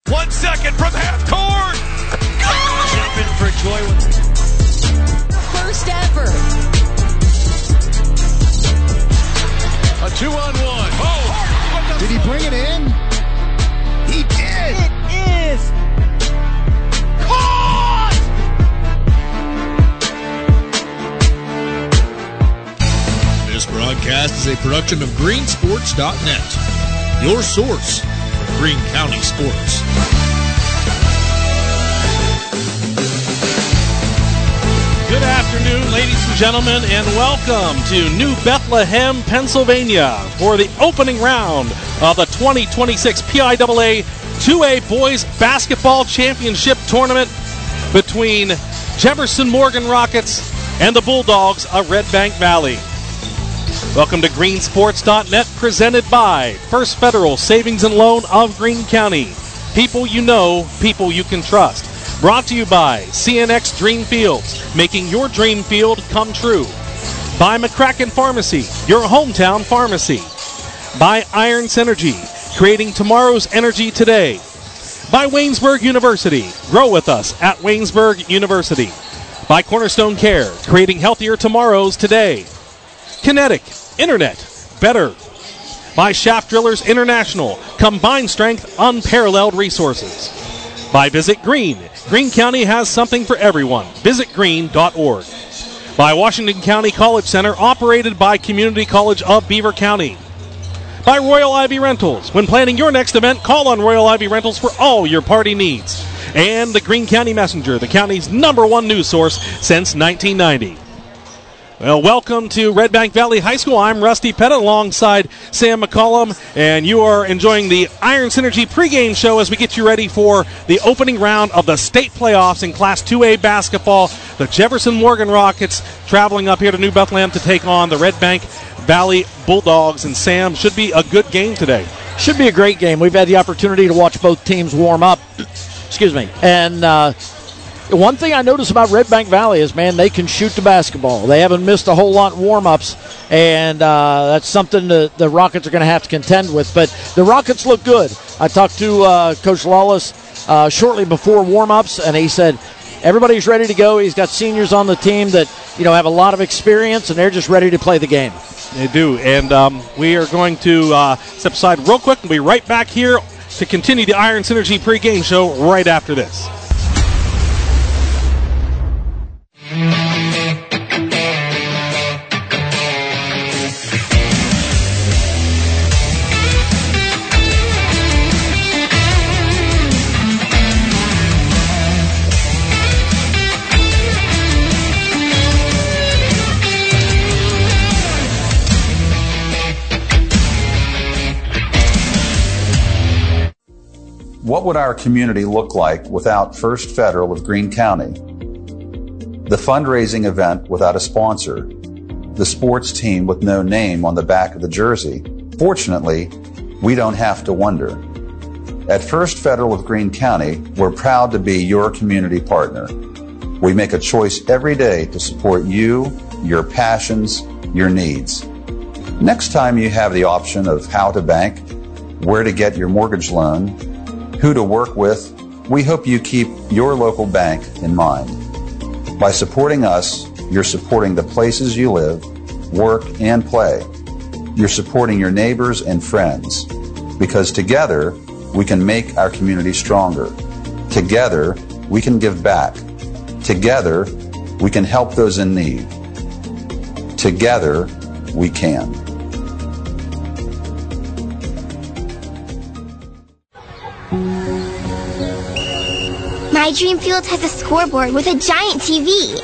1 second from half court. Jumping for joy. First ever. A 2-on-1. Oh! Did he bring it in? He did. It is. Caught! This broadcast is a production of greensports.net, your source for Greene County sports. Good afternoon, ladies and gentlemen, and welcome to New Bethlehem, Pennsylvania for the opening round of the 2026 PIAA 2A Boys Basketball Championship Tournament between Jefferson Morgan Rockets and the Bulldogs of Red Bank Valley. Welcome to greensports.net, presented by First Federal Savings and Loan of Greene County. People you know, people you can trust. Brought to you by CNX Dream Fields, making your dream field come true. By McCracken Pharmacy, your hometown pharmacy. By Iron Synergy, creating tomorrow's energy today. By Waynesburg University, grow with us at Waynesburg University. By Cornerstone Care, creating healthier tomorrows today. Kinetic, internet, better. By Shaft Drillers International, combined strength, unparalleled resources. By Visit Greene, Greene County has something for everyone. VisitGreene.org. By Washington County College Center, operated by Community College of Beaver County. By Royal Ivy Rentals. When planning your next event, call on Royal Ivy Rentals for all your party needs. And the Greene County Messenger, the county's #1 news source since 1990. Well, welcome to Red Bank Valley High School. I'm Rusty Pettit alongside Sam McCollum, and you are enjoying the Iron Synergy pregame show as we get you ready for the opening round of the state playoffs in Class 2A basketball. The Jefferson Morgan Rockets traveling up here to New Bethlehem to take on the Red Bank Valley Bulldogs. And Sam, should be a good game today. Should be a great game. We've had the opportunity to watch both teams warm up. Excuse me. And one thing I notice about Red Bank Valley is, man, they can shoot the basketball. They haven't missed a whole lot in warm-ups, and that's something the Rockets are going to have to contend with. But the Rockets look good. I talked to Coach Lawless shortly before warm-ups, and he said everybody's ready to go. He's got seniors on the team that have a lot of experience, and they're just ready to play the game. They do, and we are going to step aside real quick and be right back here to continue the Iron Synergy pregame show right after this. What would our community look like without First Federal of Greene County? The fundraising event without a sponsor, the sports team with no name on the back of the jersey. Fortunately, we don't have to wonder. At First Federal of Greene County, we're proud to be your community partner. We make a choice every day to support you, your passions, your needs. Next time you have the option of how to bank, where to get your mortgage loan, who to work with, we hope you keep your local bank in mind. By supporting us, you're supporting the places you live, work, and play. You're supporting your neighbors and friends, because together we can make our community stronger. Together we can give back. Together we can help those in need. Together we can. My Dream Field has a scoreboard with a giant TV.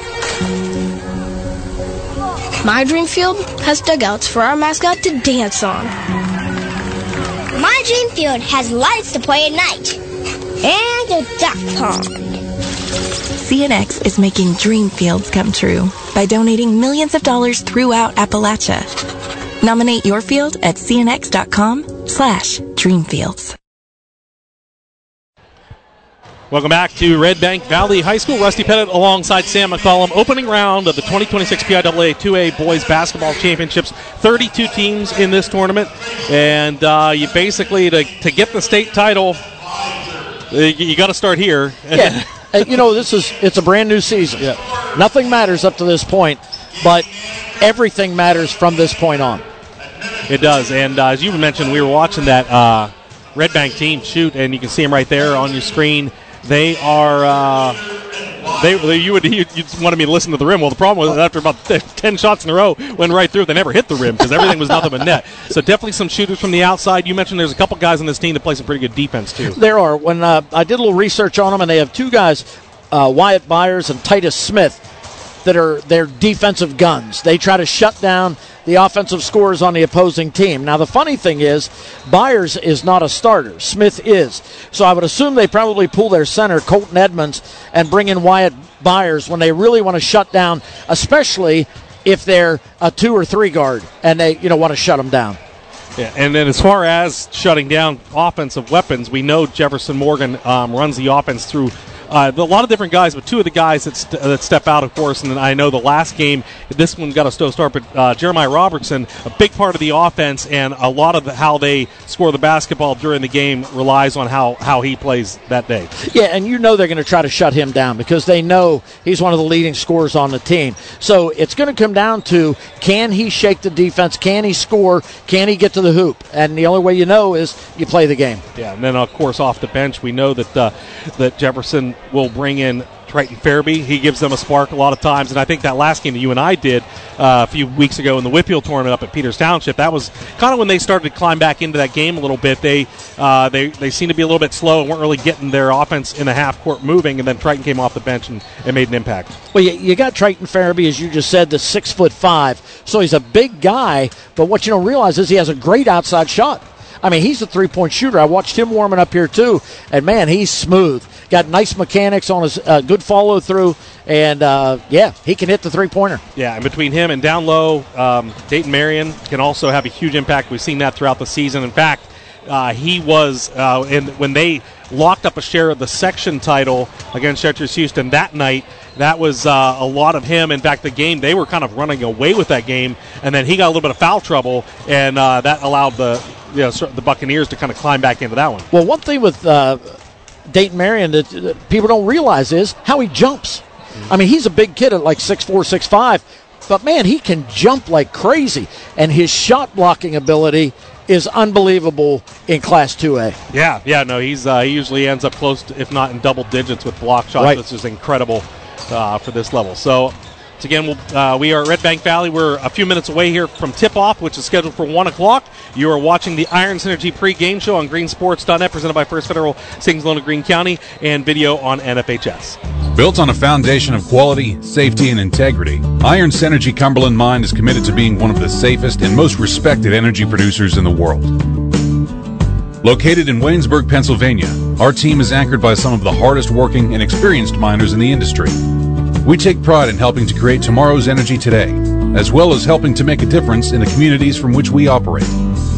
My Dream Field has dugouts for our mascot to dance on. My Dream Field has lights to play at night. And a duck pond. CNX is making dream fields come true by donating millions of dollars throughout Appalachia. Nominate your field at cnx.com/dreamfields. Welcome back to Red Bank Valley High School. Rusty Pettit alongside Sam McCollum. Opening round of the 2026 PIAA 2A Boys Basketball Championships. 32 teams in this tournament. And you basically, to get the state title, You got to start here. Yeah. It's a brand new season. Yeah. Nothing matters up to this point, but everything matters from this point on. It does. And as you mentioned, we were watching that Red Bank team shoot, and you can see them right there on your screen. They are you just wanted me to listen to the rim. Well, the problem was after about 10 shots in a row, went right through. They never hit the rim because everything was nothing but net. So definitely some shooters from the outside. You mentioned there's a couple guys on this team that play some pretty good defense too. There are. When I did a little research on them, and they have two guys, Wyatt Byers and Titus Smith, that are their defensive guns. They try to shut down the offensive scorers on the opposing team. Now, the funny thing is, Byers is not a starter. Smith is. So I would assume they probably pull their center, Colton Edmonds, and bring in Wyatt Byers when they really want to shut down, especially if they're a 2 or 3 guard and they want to shut them down. Yeah, and then as far as shutting down offensive weapons, we know Jefferson Morgan runs the offense through a lot of different guys, but two of the guys that step out, of course, and then I know the last game, this one got a slow start, but Jeremiah Robertson, a big part of the offense, and a lot of how they score the basketball during the game relies on how he plays that day. Yeah, and they're going to try to shut him down because they know he's one of the leading scorers on the team. So it's going to come down to, can he shake the defense? Can he score? Can he get to the hoop? And the only way you know is you play the game. Yeah, and then, of course, off the bench, we know that Jefferson will bring in Triton Fairby. He gives them a spark a lot of times, and I think that last game that you and I did a few weeks ago in the Whitfield tournament up at Peters Township, that was kind of when they started to climb back into that game a little bit. They seemed to be a little bit slow and weren't really getting their offense in the half court moving, and then Triton came off the bench and made an impact. Well, you got Triton Fairby, as you just said, the 6'5", so he's a big guy, but what you don't realize is he has a great outside shot. I mean, he's a three-point shooter. I watched him warming up here, too, and, man, he's smooth. Got nice mechanics on his good follow-through, and, he can hit the three-pointer. Yeah, and between him and down low, Dayton Marion can also have a huge impact. We've seen that throughout the season. In fact, he was, when they locked up a share of the section title against Chartreuse Houston that night, that was a lot of him. In fact, the game, they were kind of running away with that game, and then he got a little bit of foul trouble, and that allowed the Buccaneers to kind of climb back into that one. Well, one thing with Dayton Marion that people don't realize is how he jumps. I mean, he's a big kid at like 6'4", 6'5", but, man, he can jump like crazy, and his shot blocking ability is unbelievable in Class 2A. Yeah, no, he usually ends up close to, if not in double digits with block shots, right, which is incredible for this level. So, again, we are at Red Bank Valley. We're a few minutes away here from tip-off, which is scheduled for 1 o'clock. You are watching the Iron Synergy pre-game show on greensports.net, presented by First Federal, Savings Loan of Greene County, and video on NFHS. Built on a foundation of quality, safety, and integrity, Iron Synergy Cumberland Mine is committed to being one of the safest and most respected energy producers in the world. Located in Waynesburg, Pennsylvania, our team is anchored by some of the hardest working and experienced miners in the industry. We take pride in helping to create tomorrow's energy today, as well as helping to make a difference in the communities from which we operate.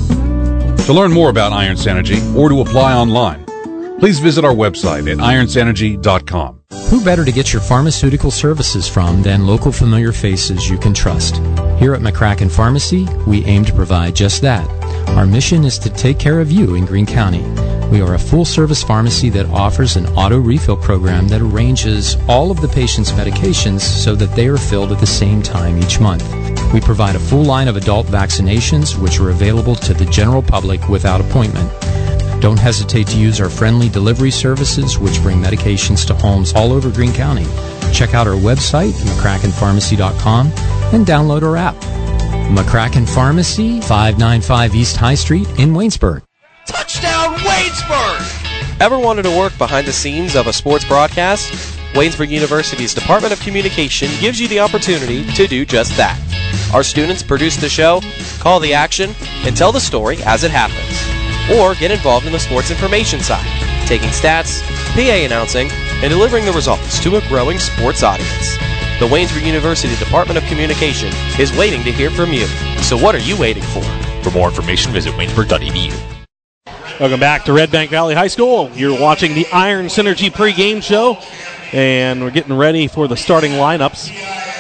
To learn more about Iron Synergy or to apply online, please visit our website at ironsynergy.com. Who better to get your pharmaceutical services from than local familiar faces you can trust? Here at McCracken Pharmacy, we aim to provide just that. Our mission is to take care of you in Greene County. We are a full-service pharmacy that offers an auto refill program that arranges all of the patient's medications so that they are filled at the same time each month. We provide a full line of adult vaccinations, which are available to the general public without appointment. Don't hesitate to use our friendly delivery services, which bring medications to homes all over Greene County. Check out our website, McCrackenPharmacy.com, and download our app. McCracken Pharmacy, 595 East High Street in Waynesburg. Touchdown, Waynesburg! Ever wanted to work behind the scenes of a sports broadcast? Waynesburg University's Department of Communication gives you the opportunity to do just that. Our students produce the show, call the action, and tell the story as it happens. Or get involved in the sports information side, taking stats, PA announcing, and delivering the results to a growing sports audience. The Waynesburg University Department of Communication is waiting to hear from you. So what are you waiting for? For more information, visit waynesburg.edu. Welcome back to Red Bank Valley High School. You're watching the Iron Synergy pregame show, and we're getting ready for the starting lineups.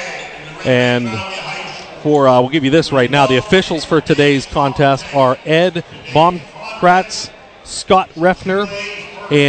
And we'll give you this right now. The officials for today's contest are Ed Baumkratz, Scott Refner, and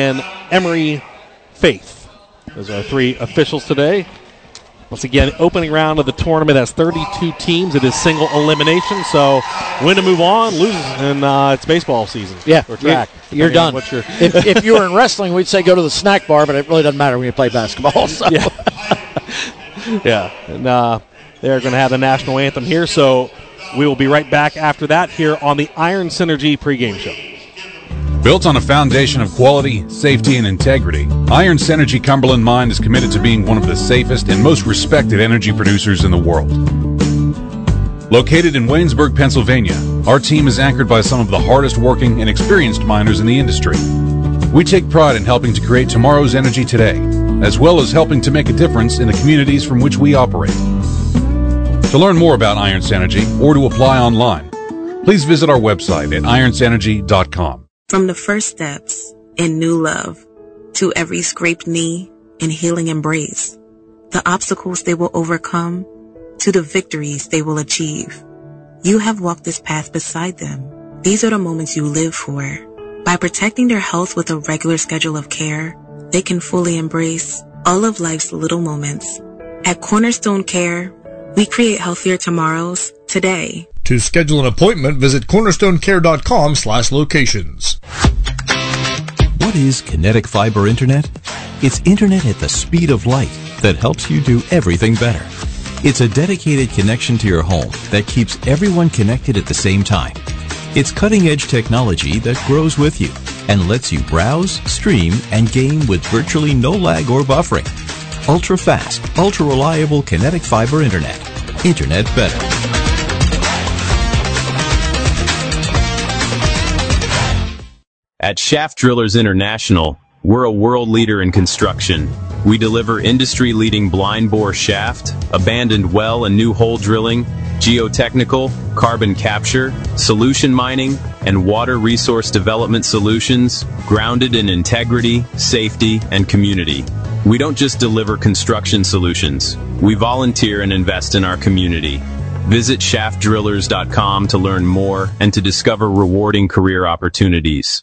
Emory Faith. Those are our 3 officials today. Once again, opening round of the tournament has 32 teams. It is single elimination, so win to move on, lose, and it's baseball season. Yeah, or track. You're done. If you were in wrestling, we'd say go to the snack bar, but it really doesn't matter when you play basketball. So. Yeah. Yeah, and they're going to have the national anthem here, so we will be right back after that here on the Iron Synergy pregame show. Built on a foundation of quality, safety, and integrity, Iron Synergy Cumberland Mine is committed to being one of the safest and most respected energy producers in the world. Located in Waynesburg, Pennsylvania, our team is anchored by some of the hardest working and experienced miners in the industry. We take pride in helping to create tomorrow's energy today, as well as helping to make a difference in the communities from which we operate. To learn more about Iron Synergy or to apply online, please visit our website at ironssynergy.com. From the first steps in new love to every scraped knee and healing embrace, the obstacles they will overcome to the victories they will achieve. You have walked this path beside them. These are the moments you live for. By protecting their health with a regular schedule of care, they can fully embrace all of life's little moments. At Cornerstone Care, we create healthier tomorrows today. To schedule an appointment, visit cornerstonecare.com/locations. What is Kinetic Fiber Internet? It's internet at the speed of light that helps you do everything better. It's a dedicated connection to your home that keeps everyone connected at the same time. It's cutting-edge technology that grows with you and lets you browse, stream, and game with virtually no lag or buffering. Ultra-fast, ultra-reliable Kinetic Fiber Internet. Internet better. At Shaft Drillers International, we're a world leader in construction. We deliver industry-leading blind bore shaft, abandoned well and new hole drilling, geotechnical, carbon capture, solution mining, and water resource development solutions grounded in integrity, safety, and community. We don't just deliver construction solutions. We volunteer and invest in our community. Visit shaftdrillers.com to learn more and to discover rewarding career opportunities.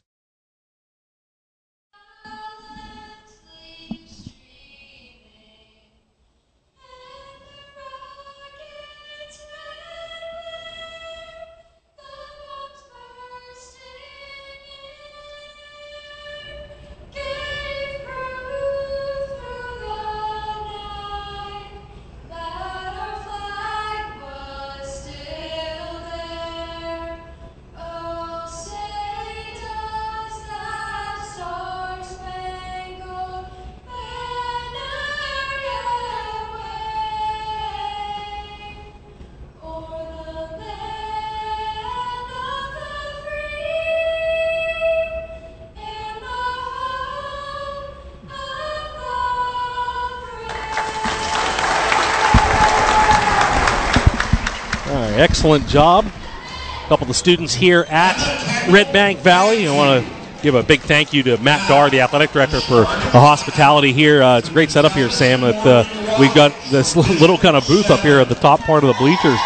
Excellent job. A couple of the students here at Red Bank Valley. I want to give a big thank you to Matt Garr, the athletic director, for the hospitality here. It's a great setup here, Sam. We've got this little kind of booth up here at the top part of the bleachers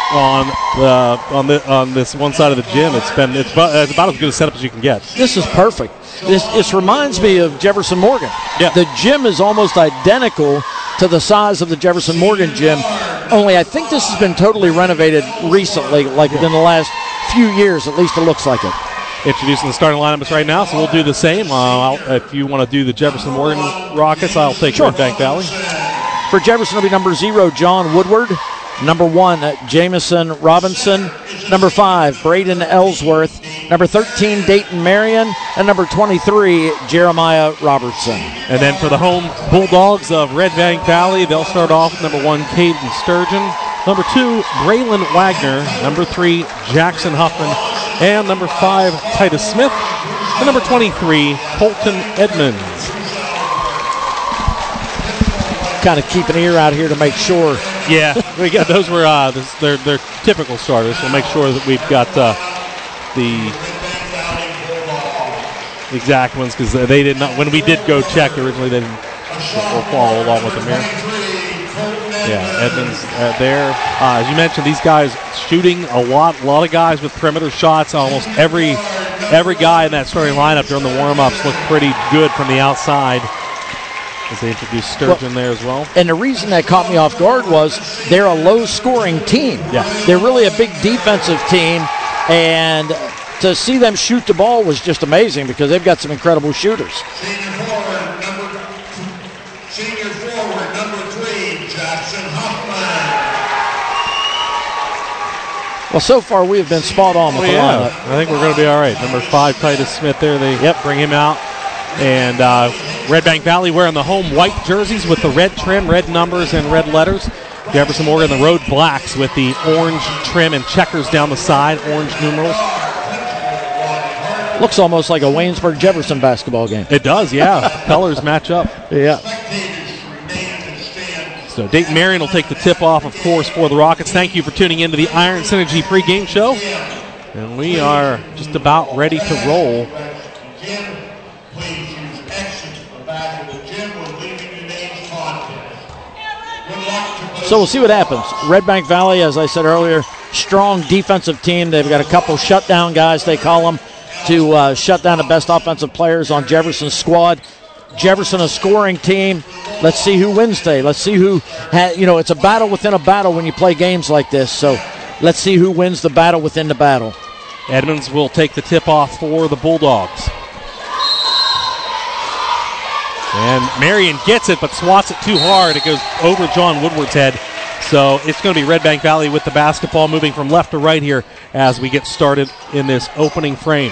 on this one side of the gym. It's about as good a setup as you can get. This is perfect. This reminds me of Jefferson Morgan. Yeah. The gym is almost identical to the size of the Jefferson Morgan gym, only I think this has been totally renovated recently, like within the last few years, at least it looks like it. Introducing the starting lineups right now, so we'll do the same. If you want to do the Jefferson Morgan Rockets, I'll take Red Bank Valley. For Jefferson, it'll be number 0, John Woodward. Number 1, Jamison Robinson. Number 5, Braden Ellsworth. Number 13, Dayton Marion. And number 23, Jeremiah Robertson. And then for the home Bulldogs of Red Bank Valley, they'll start off with number 1, Caden Sturgeon. Number 2, Braylon Wagner. Number 3, Jackson Huffman. And number 5, Titus Smith. And number 23, Colton Edmonds. Kind of keep an ear out here to make sure. Yeah, we got those were they're typical starters. We'll make sure that we've got the exact ones because they did not. When we did go check originally, they didn't. We'll follow along with them here. Yeah, Edmonds there. As you mentioned, these guys shooting a lot of guys with perimeter shots. Almost every every guy in that starting lineup during the warm-ups looked pretty good from the outside as they introduced Sturgeon there as well. And the reason that caught me off guard was they're a low-scoring team. Yeah. They're really a big defensive team, and to see them shoot the ball was just amazing because they've got some incredible shooters. Senior forward, number 3, Jackson Huffman. Well, so far we have been spot on with the lineup. I think we're going to be all right. Number 5, Titus Smith there. They bring him out. And Red Bank Valley wearing the home white jerseys with the red trim, red numbers, and red letters. Jefferson Morgan, the road blacks with the orange trim and checkers down the side, orange numerals. Looks almost like a Waynesburg-Jefferson basketball game. It does, yeah. Colors match up. Yeah. So Dayton Marion will take the tip-off, of course, for the Rockets. Thank you for tuning in to the Iron Synergy pregame show. And we are just about ready to roll. So we'll see what happens. Red Bank Valley, as I said earlier, strong defensive team. They've got a couple shutdown guys, they call them, to shut down the best offensive players on Jefferson's squad. Jefferson, a scoring team. Let's see who wins today. Let's see who, it's a battle within a battle when you play games like this. So let's see who wins the battle within the battle. Edmonds will take the tip-off for the Bulldogs. And Marion gets it, but swats it too hard. It goes over John Woodward's head. So it's going to be Red Bank Valley with the basketball moving from left to right here as we get started in this opening frame.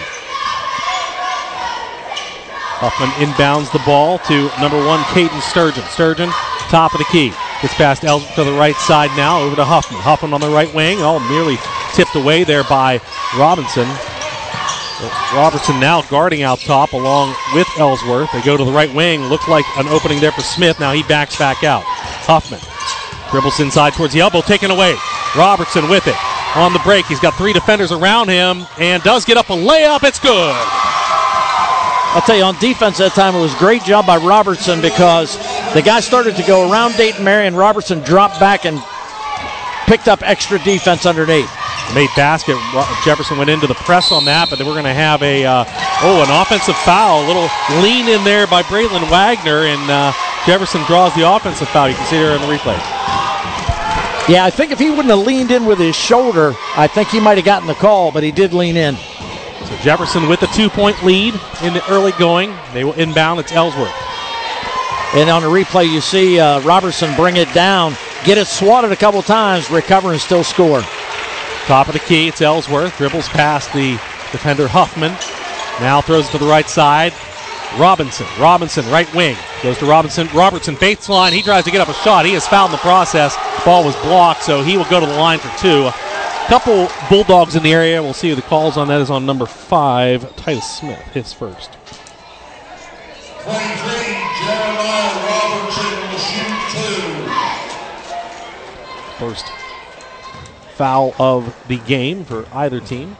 Huffman inbounds the ball to number 1, Caden Sturgeon. Sturgeon, top of the key. Gets past Ellsworth to the right side now, over to Huffman. Huffman on the right wing, nearly tipped away there by Robinson. Robertson now guarding out top along with Ellsworth. They go to the right wing. Looks like an opening there for Smith. Now he backs back out. Huffman dribbles inside towards the elbow, taken away. Robertson with it. On the break, he's got 3 defenders around him and does get up a layup. It's good. I'll tell you, on defense that time, it was a great job by Robertson because the guy started to go around Dayton Marion. Robertson dropped back and picked up extra defense underneath. Made basket. Jefferson went into the press on that, but then we're going to have an offensive foul. A little lean in there by Braylon Wagner, and Jefferson draws the offensive foul. You can see there in the replay. Yeah, I think if he wouldn't have leaned in with his shoulder, I think he might have gotten the call, but he did lean in. So Jefferson with the 2-point lead in the early going. They will inbound. It's Ellsworth. And on the replay, you see Robertson bring it down, get it swatted a couple times, recover, and still score. Top of the key, it's Ellsworth. Dribbles past the defender Huffman. Now throws it to the right side. Robinson, right wing. Goes to Robinson. Robertson baits line. He tries to get up a shot. He has fouled in the process. Ball was blocked, so he will go to the line for 2. A couple Bulldogs in the area. We'll see who the calls on that is on number 5, Titus Smith, his first. 23, Jeremiah Robertson will shoot 2. First foul of the game for either team.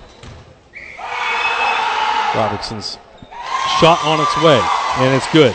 Robertson's shot on its way, and it's good.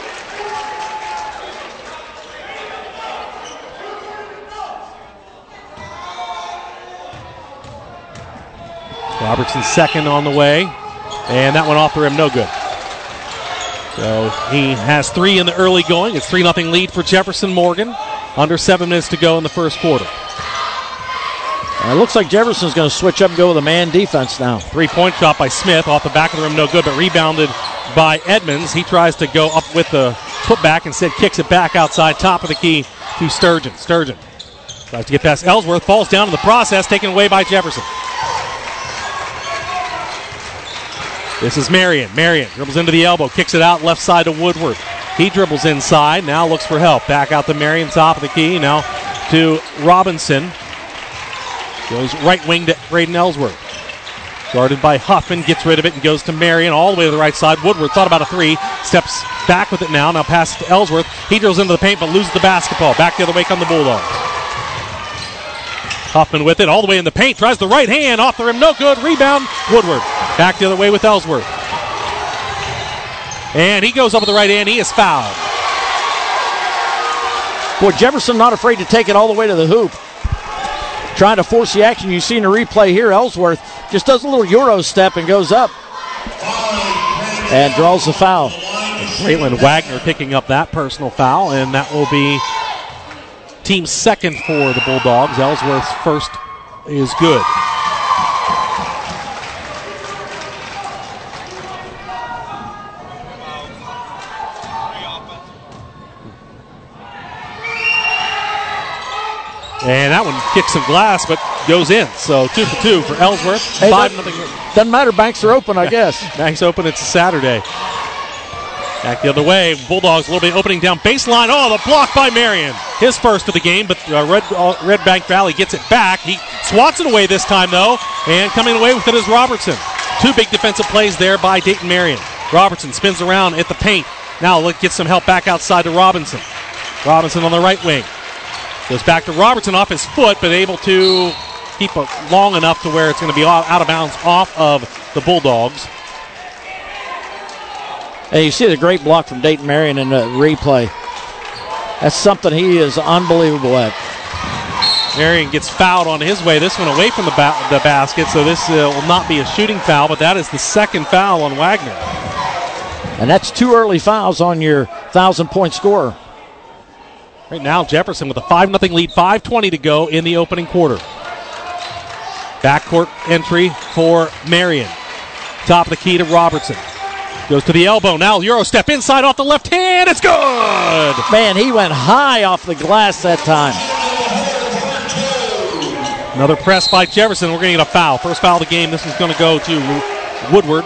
Robertson's second on the way, and that one off the rim, no good. So he has 3 in the early going. It's 3-0 lead for Jefferson Morgan. Under 7 minutes to go in the first quarter. It looks like Jefferson's going to switch up and go with a man defense now. 3-point shot by Smith off the back of the rim, no good, but rebounded by Edmonds. He tries to go up with the putback, instead kicks it back outside, top of the key to Sturgeon. Sturgeon tries to get past Ellsworth, falls down in the process, taken away by Jefferson. This is Marion. Marion dribbles into the elbow, kicks it out left side to Woodward. He dribbles inside, now looks for help. Back out to Marion, top of the key, now to Robinson. Goes right wing to Braden Ellsworth. Guarded by Huffman, gets rid of it and goes to Marion all the way to the right side. Woodward thought about a 3, steps back with it now passes to Ellsworth. He drills into the paint but loses the basketball. Back the other way come the Bulldogs. Huffman with it all the way in the paint, tries the right hand, off the rim, no good. Rebound, Woodward. Back the other way with Ellsworth. And he goes up with the right hand, he is fouled. Boy, Jefferson not afraid to take it all the way to the hoop. Trying to force the action. You see in the replay here, Ellsworth just does a little Euro step and goes up. and draws the foul. Braylon Wagner picking up that personal foul, and that will be team's second for the Bulldogs. Ellsworth's first is good. And that one kicks some glass, but goes in. So 2 for 2 for Ellsworth. Hey, 5-0. Doesn't matter. Banks are open, I guess. Banks open. It's a Saturday. Back the other way. Bulldogs a little bit opening down baseline. Oh, the block by Marion. His first of the game, but Red Bank Valley gets it back. He swats it away this time, though, and coming away with it is Robertson. 2 big defensive plays there by Dayton Marion. Robertson spins around at the paint. Now let's get some help back outside to Robinson. Robinson on the right wing. Goes back to Robertson off his foot, but able to keep it long enough to where it's going to be out of bounds off of the Bulldogs. And you see the great block from Dayton Marion in the replay. That's something he is unbelievable at. Marion gets fouled on his way. This one away from the basket, so this will not be a shooting foul, but that is the second foul on Wagner. And that's 2 early fouls on your 1,000-point scorer. Right now, Jefferson with a 5-0 lead, 5:20 to go in the opening quarter. Backcourt entry for Marion. Top of the key to Robertson. Goes to the elbow. Now Euro step inside off the left hand. It's good! Man, he went high off the glass that time. Another press by Jefferson. We're going to get a foul. First foul of the game. This is going to go to Woodward.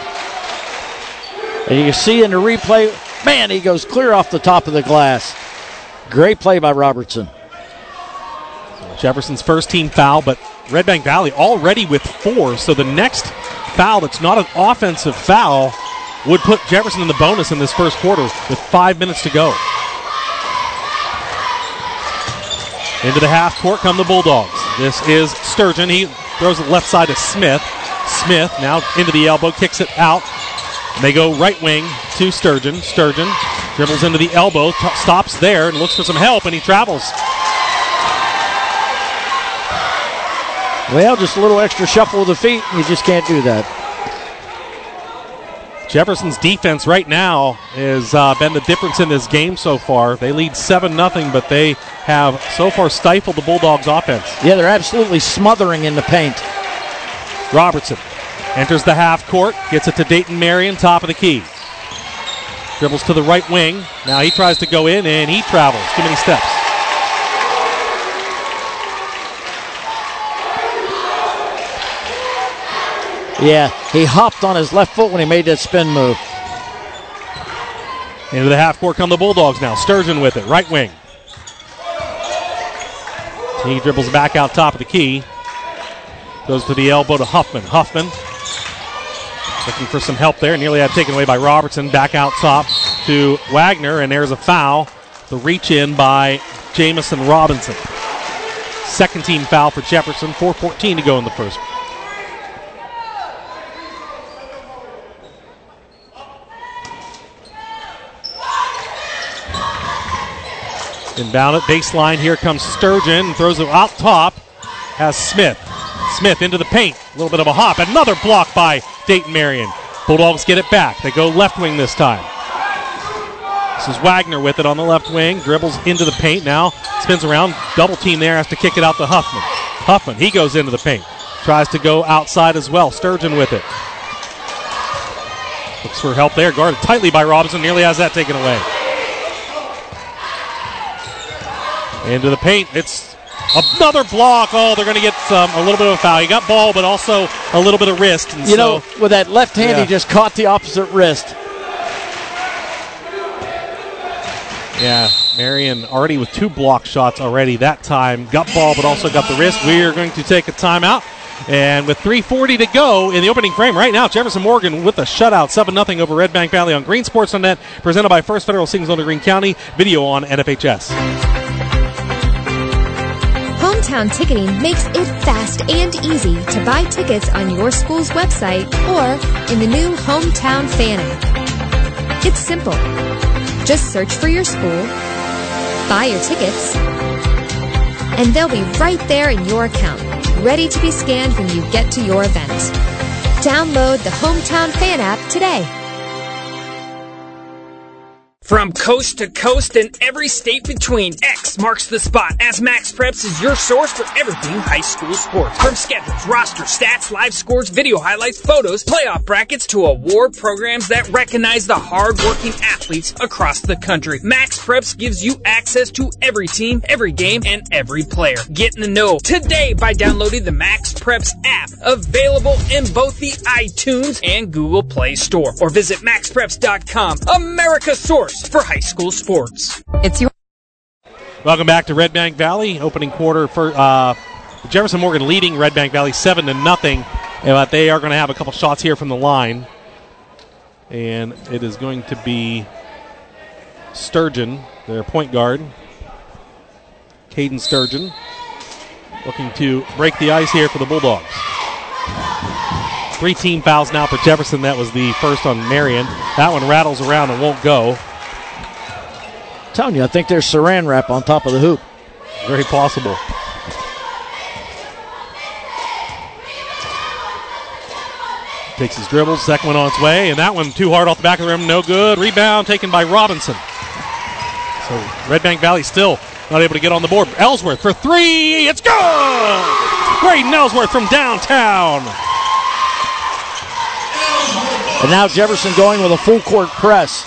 And you can see in the replay, man, he goes clear off the top of the glass. Great play by Robertson. Jefferson's first team foul, but Red Bank Valley already with 4, so the next foul that's not an offensive foul would put Jefferson in the bonus in this first quarter with 5 minutes to go. Into the half court come the Bulldogs. This is Sturgeon. He throws it left side to Smith. Smith now into the elbow, kicks it out. And they go right wing to Sturgeon. Sturgeon dribbles into the elbow, stops there and looks for some help, and he travels. Well, just a little extra shuffle with the feet, you just can't do that. Jefferson's defense right now has been the difference in this game so far. They lead 7-0, but they have so far stifled the Bulldogs' offense. Yeah, they're absolutely smothering in the paint. Robertson enters the half court, gets it to Dayton Marion, top of the key. Dribbles to the right wing. Now he tries to go in, and he travels. Too many steps. Yeah, he hopped on his left foot when he made that spin move. Into the half court come the Bulldogs now. Sturgeon with it, right wing. He dribbles back out top of the key. Goes to the elbow to Huffman. Huffman looking for some help there. Nearly had taken away by Robertson. Back out top to Wagner, and there's a foul. The reach in by Jamison Robinson. Second team foul for Jefferson. 4:14 to go in the first. Inbound at baseline. Here comes Sturgeon. Throws it out top. Has Smith. Smith into the paint. A little bit of a hop. Another block by Dayton Marion. Bulldogs get it back. They go left wing this time. This is Wagner with it on the left wing. Dribbles into the paint now. Spins around. Double team there. Has to kick it out to Huffman. Huffman, he goes into the paint. Tries to go outside as well. Sturgeon with it. Looks for help there. Guarded tightly by Robinson. Nearly has that taken away. Into the paint. It's another block. Oh, they're going to get a little bit of a foul. He got ball, but also a little bit of wrist. And you know, with that left hand, he just caught the opposite wrist. Yeah, Marion already with 2 block shots already that time. Got ball, but also got the wrist. We are going to take a timeout. And with 3:40 to go in the opening frame right now, Jefferson Morgan with a shutout, 7-0 over Red Bank Valley on Green Sports on Net, presented by First Federal Signals under Greene County, video on NFHS. Hometown Ticketing makes it fast and easy to buy tickets on your school's website or in the new Hometown Fan app. It's simple. Just search for your school, buy your tickets, and they'll be right there in your account, ready to be scanned when you get to your event. Download the Hometown Fan app today. From coast to coast and every state between, X marks the spot as Max Preps is your source for everything high school sports. From schedules, rosters, stats, live scores, video highlights, photos, playoff brackets, to award programs that recognize the hard-working athletes across the country. Max Preps gives you access to every team, every game, and every player. Get in the know today by downloading the Max Preps app, available in both the iTunes and Google Play Store. Or visit maxpreps.com, America's source for high school sports. Welcome back to Red Bank Valley. Opening quarter for Jefferson Morgan leading Red Bank Valley 7-0. But they are going to have a couple shots here from the line. And it is going to be Sturgeon, their point guard. Caden Sturgeon looking to break the ice here for the Bulldogs. 3 team fouls now for Jefferson. That was the first on Marion. That one rattles around and won't go. I'm telling you, I think there's saran wrap on top of the hoop. Very possible. Takes his dribbles, second one on its way, and that one too hard off the back of the rim, no good. Rebound taken by Robinson. So Red Bank Valley still not able to get on the board. Ellsworth for 3, it's good! Braden Ellsworth from downtown. And now Jefferson going with a full court press.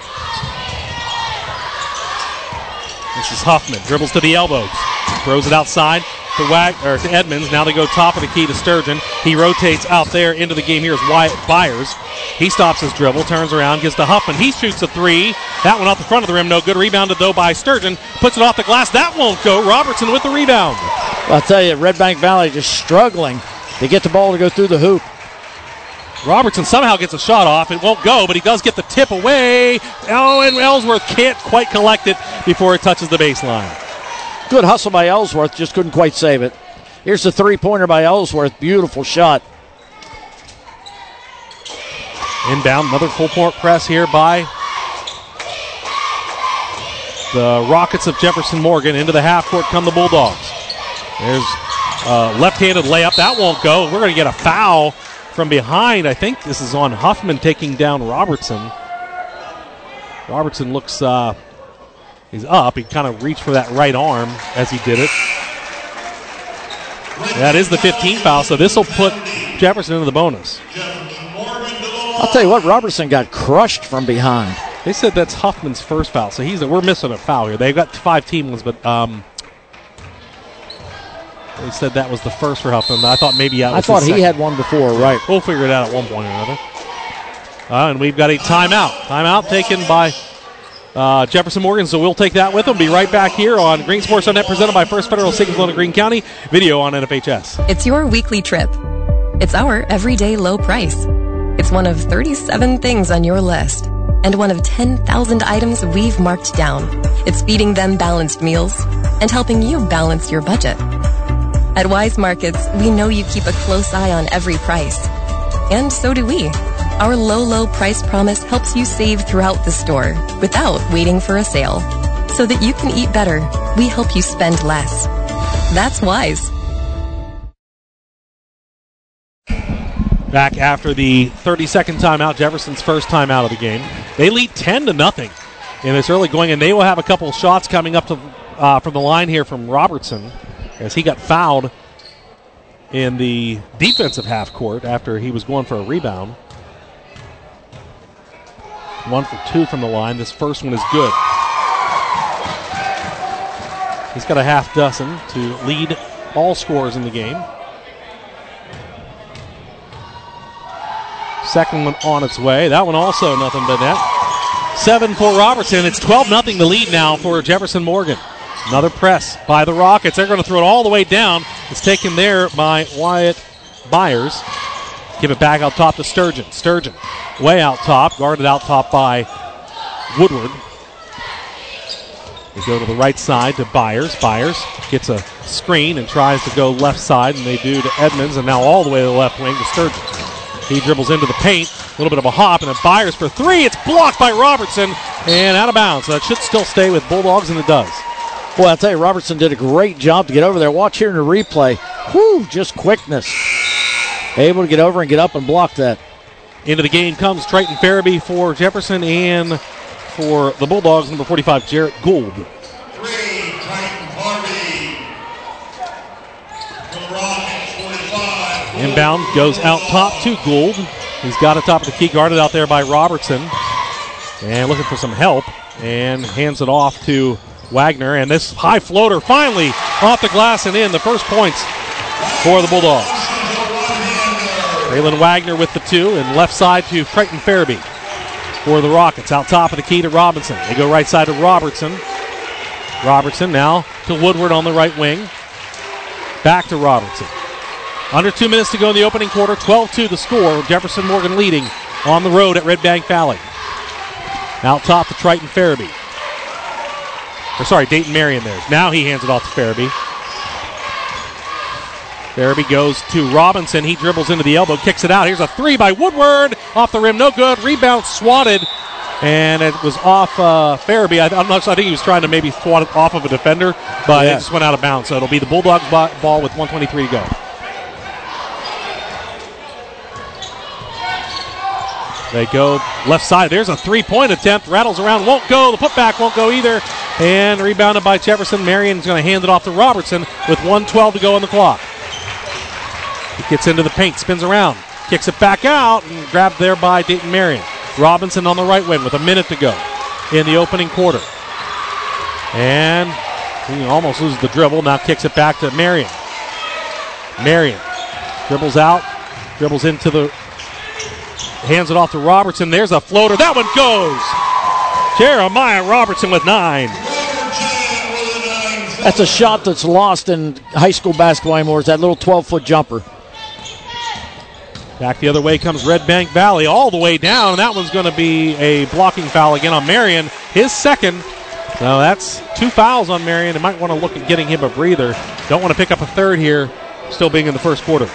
This is Huffman, dribbles to the elbows, throws it outside to Edmonds. Now they go top of the key to Sturgeon. He rotates out there into the game. Here's Wyatt Byers. He stops his dribble, turns around, gives to Huffman. He shoots a 3. That one off the front of the rim, no good. Rebounded, though, by Sturgeon. Puts it off the glass. That won't go. Robertson with the rebound. Well, I'll tell you, Red Bank Valley just struggling to get the ball to go through the hoop. Robertson somehow gets a shot off. It won't go, but he does get the tip away. Oh, and Ellsworth can't quite collect it before it touches the baseline. Good hustle by Ellsworth, just couldn't quite save it. Here's the three-pointer by Ellsworth. Beautiful shot. Inbound, another full-court press here by the Rockets of Jefferson Morgan. Into the half-court come the Bulldogs. There's a left-handed layup. That won't go. We're going to get a foul from behind. I think this is on Huffman taking down Robertson. Robertson looks, he's up. He kind of reached for that right arm as he did it. That is the 15th foul, so this will put Jefferson into the bonus. I'll tell you what, Robertson got crushed from behind. They said that's Huffman's first foul, so we're missing a foul here. They've got 5 team ones, but they said that was the first for Huffman. I thought maybe I thought he had one before, right? We'll figure it out at one point or another. And we've got a timeout. Timeout taken by Jefferson Morgan, so we'll take that with them. Be right back here on Green Sports.net, presented by First Federal Signals Loan of Greene County. Video on NFHS. It's your weekly trip. It's our everyday low price. It's one of 37 things on your list, and one of 10,000 items we've marked down. It's feeding them balanced meals and helping you balance your budget. At Wise Markets, we know you keep a close eye on every price. And so do we. Our low, low price promise helps you save throughout the store without waiting for a sale. So that you can eat better, we help you spend less. That's Wise. Back after the 32nd timeout, Jefferson's first timeout of the game. They lead 10-0 in this early going, and they will have a couple shots coming up to from the line here from Robertson, as he got fouled in the defensive half court after he was going for a rebound. 1 for 2 from the line. This first one is good. He's got a half dozen to lead all scorers in the game. Second one on its way. That one also nothing but net. 7 for Robertson. It's 12-0 the lead now for Jefferson Morgan. Another press by the Rockets. They're going to throw it all the way down. It's taken there by Wyatt Byers. Give it back out top to Sturgeon. Sturgeon way out top. Guarded out top by Woodward. They go to the right side to Byers. Byers gets a screen and tries to go left side, and they do to Edmonds, and now all the way to the left wing to Sturgeon. He dribbles into the paint. A little bit of a hop, and a Byers for 3. It's blocked by Robertson and out of bounds. So it should still stay with Bulldogs, and it does. Well, I'll tell you, Robertson did a great job to get over there. Watch here in the replay. Whew, just quickness. Able to get over and get up and block that. Into the game comes Triton Farabee for Jefferson, and for the Bulldogs, number 45, Jarrett Gould. Inbound goes out top to Gould. He's got it top of the key, guarded out there by Robertson. And looking for some help. And hands it off to Wagner. And this high floater finally off the glass and in. The first points for the Bulldogs. Braylon Wagner with the 2, and left side to Creighton Farabee for the Rockets. Out top of the key to Robinson. They go right side to Robertson. Robertson now to Woodward on the right wing. Back to Robertson. Under 2 minutes to go in the opening quarter. 12-2 the score. Jefferson Morgan leading on the road at Red Bank Valley. Out top to Triton Farabee. Dayton Marion there. Now he hands it off to Farabee. Farabee goes to Robinson. He dribbles into the elbow, kicks it out. Here's a 3 by Woodward. Off the rim, no good. Rebound swatted. And it was off Farabee. I think he was trying to maybe swat it off of a defender, but it just went out of bounds. So it'll be the Bulldogs ball with 1:23 to go. They go left side. There's a 3-point attempt. Rattles around, won't go. The putback won't go either. And rebounded by Jefferson. Marion's going to hand it off to Robertson with 1:12 to go on the clock. He gets into the paint, spins around, kicks it back out, and grabbed there by Dayton Marion. Robinson on the right wing with a minute to go in the opening quarter. And he almost loses the dribble. Now kicks it back to Marion. Marion dribbles out, dribbles into the... Hands it off to Robertson. There's a floater. That one goes. Jeremiah Robertson with 9. That's a shot that's lost in high school basketball anymore. It's that little 12-foot jumper. Back the other way comes Red Bank Valley all the way down. That one's going to be a blocking foul again on Marion. His second. So that's 2 fouls on Marion. They might want to look at getting him a breather. Don't want to pick up a third here, still being in the first quarter.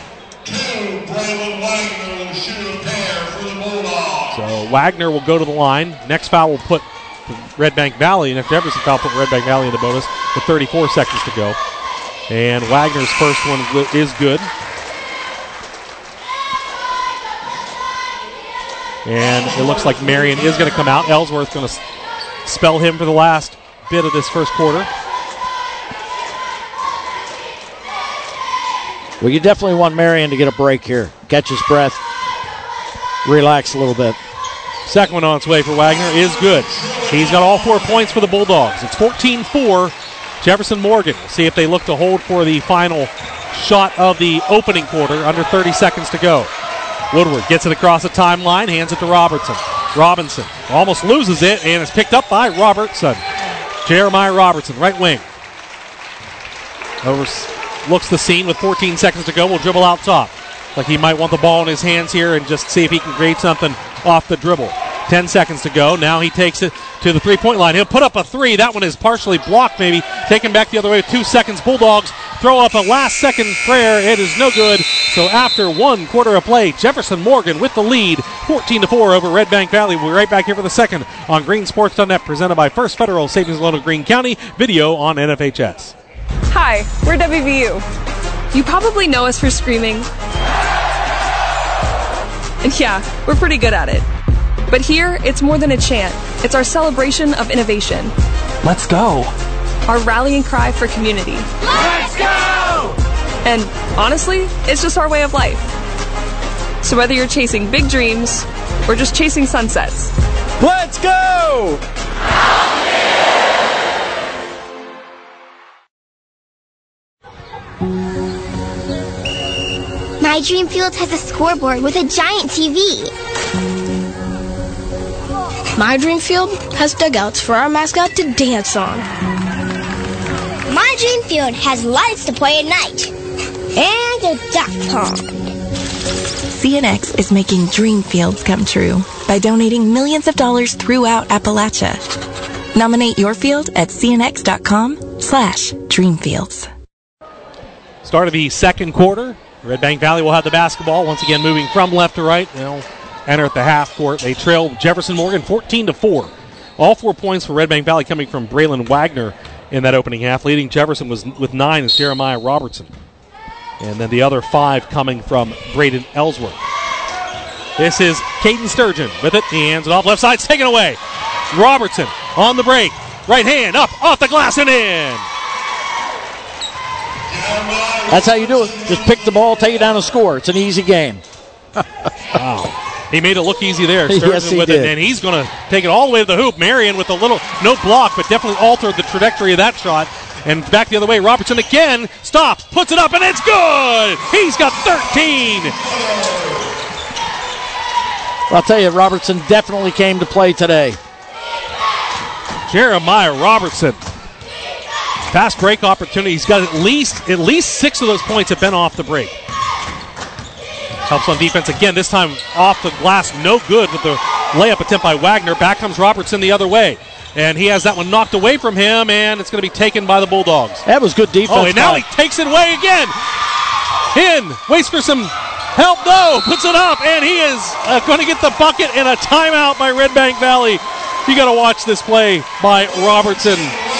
So Wagner will go to the line. Next foul will put Red Bank Valley, and if Jefferson foul, put Red Bank Valley in the bonus with 34 seconds to go. And Wagner's first one is good. And it looks like Marion is going to come out. Ellsworth going to spell him for the last bit of this first quarter. Well, you definitely want Marion to get a break here. Catch his breath. Relax a little bit. Second one on its way for Wagner is good. He's got all 4 points for the Bulldogs. It's 14-4. Jefferson Morgan. We'll see if they look to hold for the final shot of the opening quarter. Under 30 seconds to go. Woodward gets it across the timeline, hands it to Robertson. Robinson almost loses it, and it's picked up by Robertson. Jeremiah Robertson, right wing. Looks the seam with 14 seconds to go. Will dribble out top. Like he might want the ball in his hands here and just see if he can create something off the dribble. 10 seconds to go. Now he takes it to the three-point line. He'll put up a 3. That one is partially blocked maybe. Taken back the other way with 2 seconds. Bulldogs throw up a last-second prayer. It is no good. So after 1 quarter of play, Jefferson Morgan with the lead. 14-4 over Red Bank Valley. We'll be right back here for the second on GreenSports.net, presented by First Federal Savings Loan of Greene County. Video on NFHS. Hi, we're WVU. You probably know us for screaming. And yeah, we're pretty good at it. But here, it's more than a chant. It's our celebration of innovation. Let's go. Our rallying cry for community. Let's go! And honestly, it's just our way of life. So whether you're chasing big dreams or just chasing sunsets, let's go! My Dream Field has a scoreboard with a giant TV. My Dream Field has dugouts for our mascot to dance on. My Dream Field has lights to play at night. And a duck pond. CNX is making dream fields come true by donating millions of dollars throughout Appalachia. Nominate your field at cnx.com/dreamfields. Start of the second quarter. Red Bank Valley will have the basketball, once again moving from left to right. They'll enter at the half court. They trail Jefferson Morgan 14-4. All 4 points for Red Bank Valley coming from Braylon Wagner in that opening half. Leading Jefferson was with 9 is Jeremiah Robertson. And then the other 5 coming from Braden Ellsworth. This is Caden Sturgeon with it. He hands it off. Left side, taken away. Robertson on the break. Right hand up, off the glass and in. That's how you do it. Just pick the ball, take it down and score. It's an easy game. Wow. He made it look easy there. Yes, he with did. It, and he's going to take it all the way to the hoop. Marion with a little, no block, but definitely altered the trajectory of that shot. And back the other way, Robertson again, stops, puts it up, and it's good! He's got 13! I'll tell you, Robertson definitely came to play today. Jeremiah Robertson. Fast break opportunity. He's got at least 6 of those points have been off the break. Helps on defense again, this time off the glass, no good with the layup attempt by Wagner. Back comes Robertson the other way. And he has that one knocked away from him, and it's going to be taken by the Bulldogs. That was good defense. Oh, and now he takes it away again. In, waits for some help, no, puts it up, and he is going to get the bucket and a timeout by Red Bank Valley. You got to watch this play by Robertson.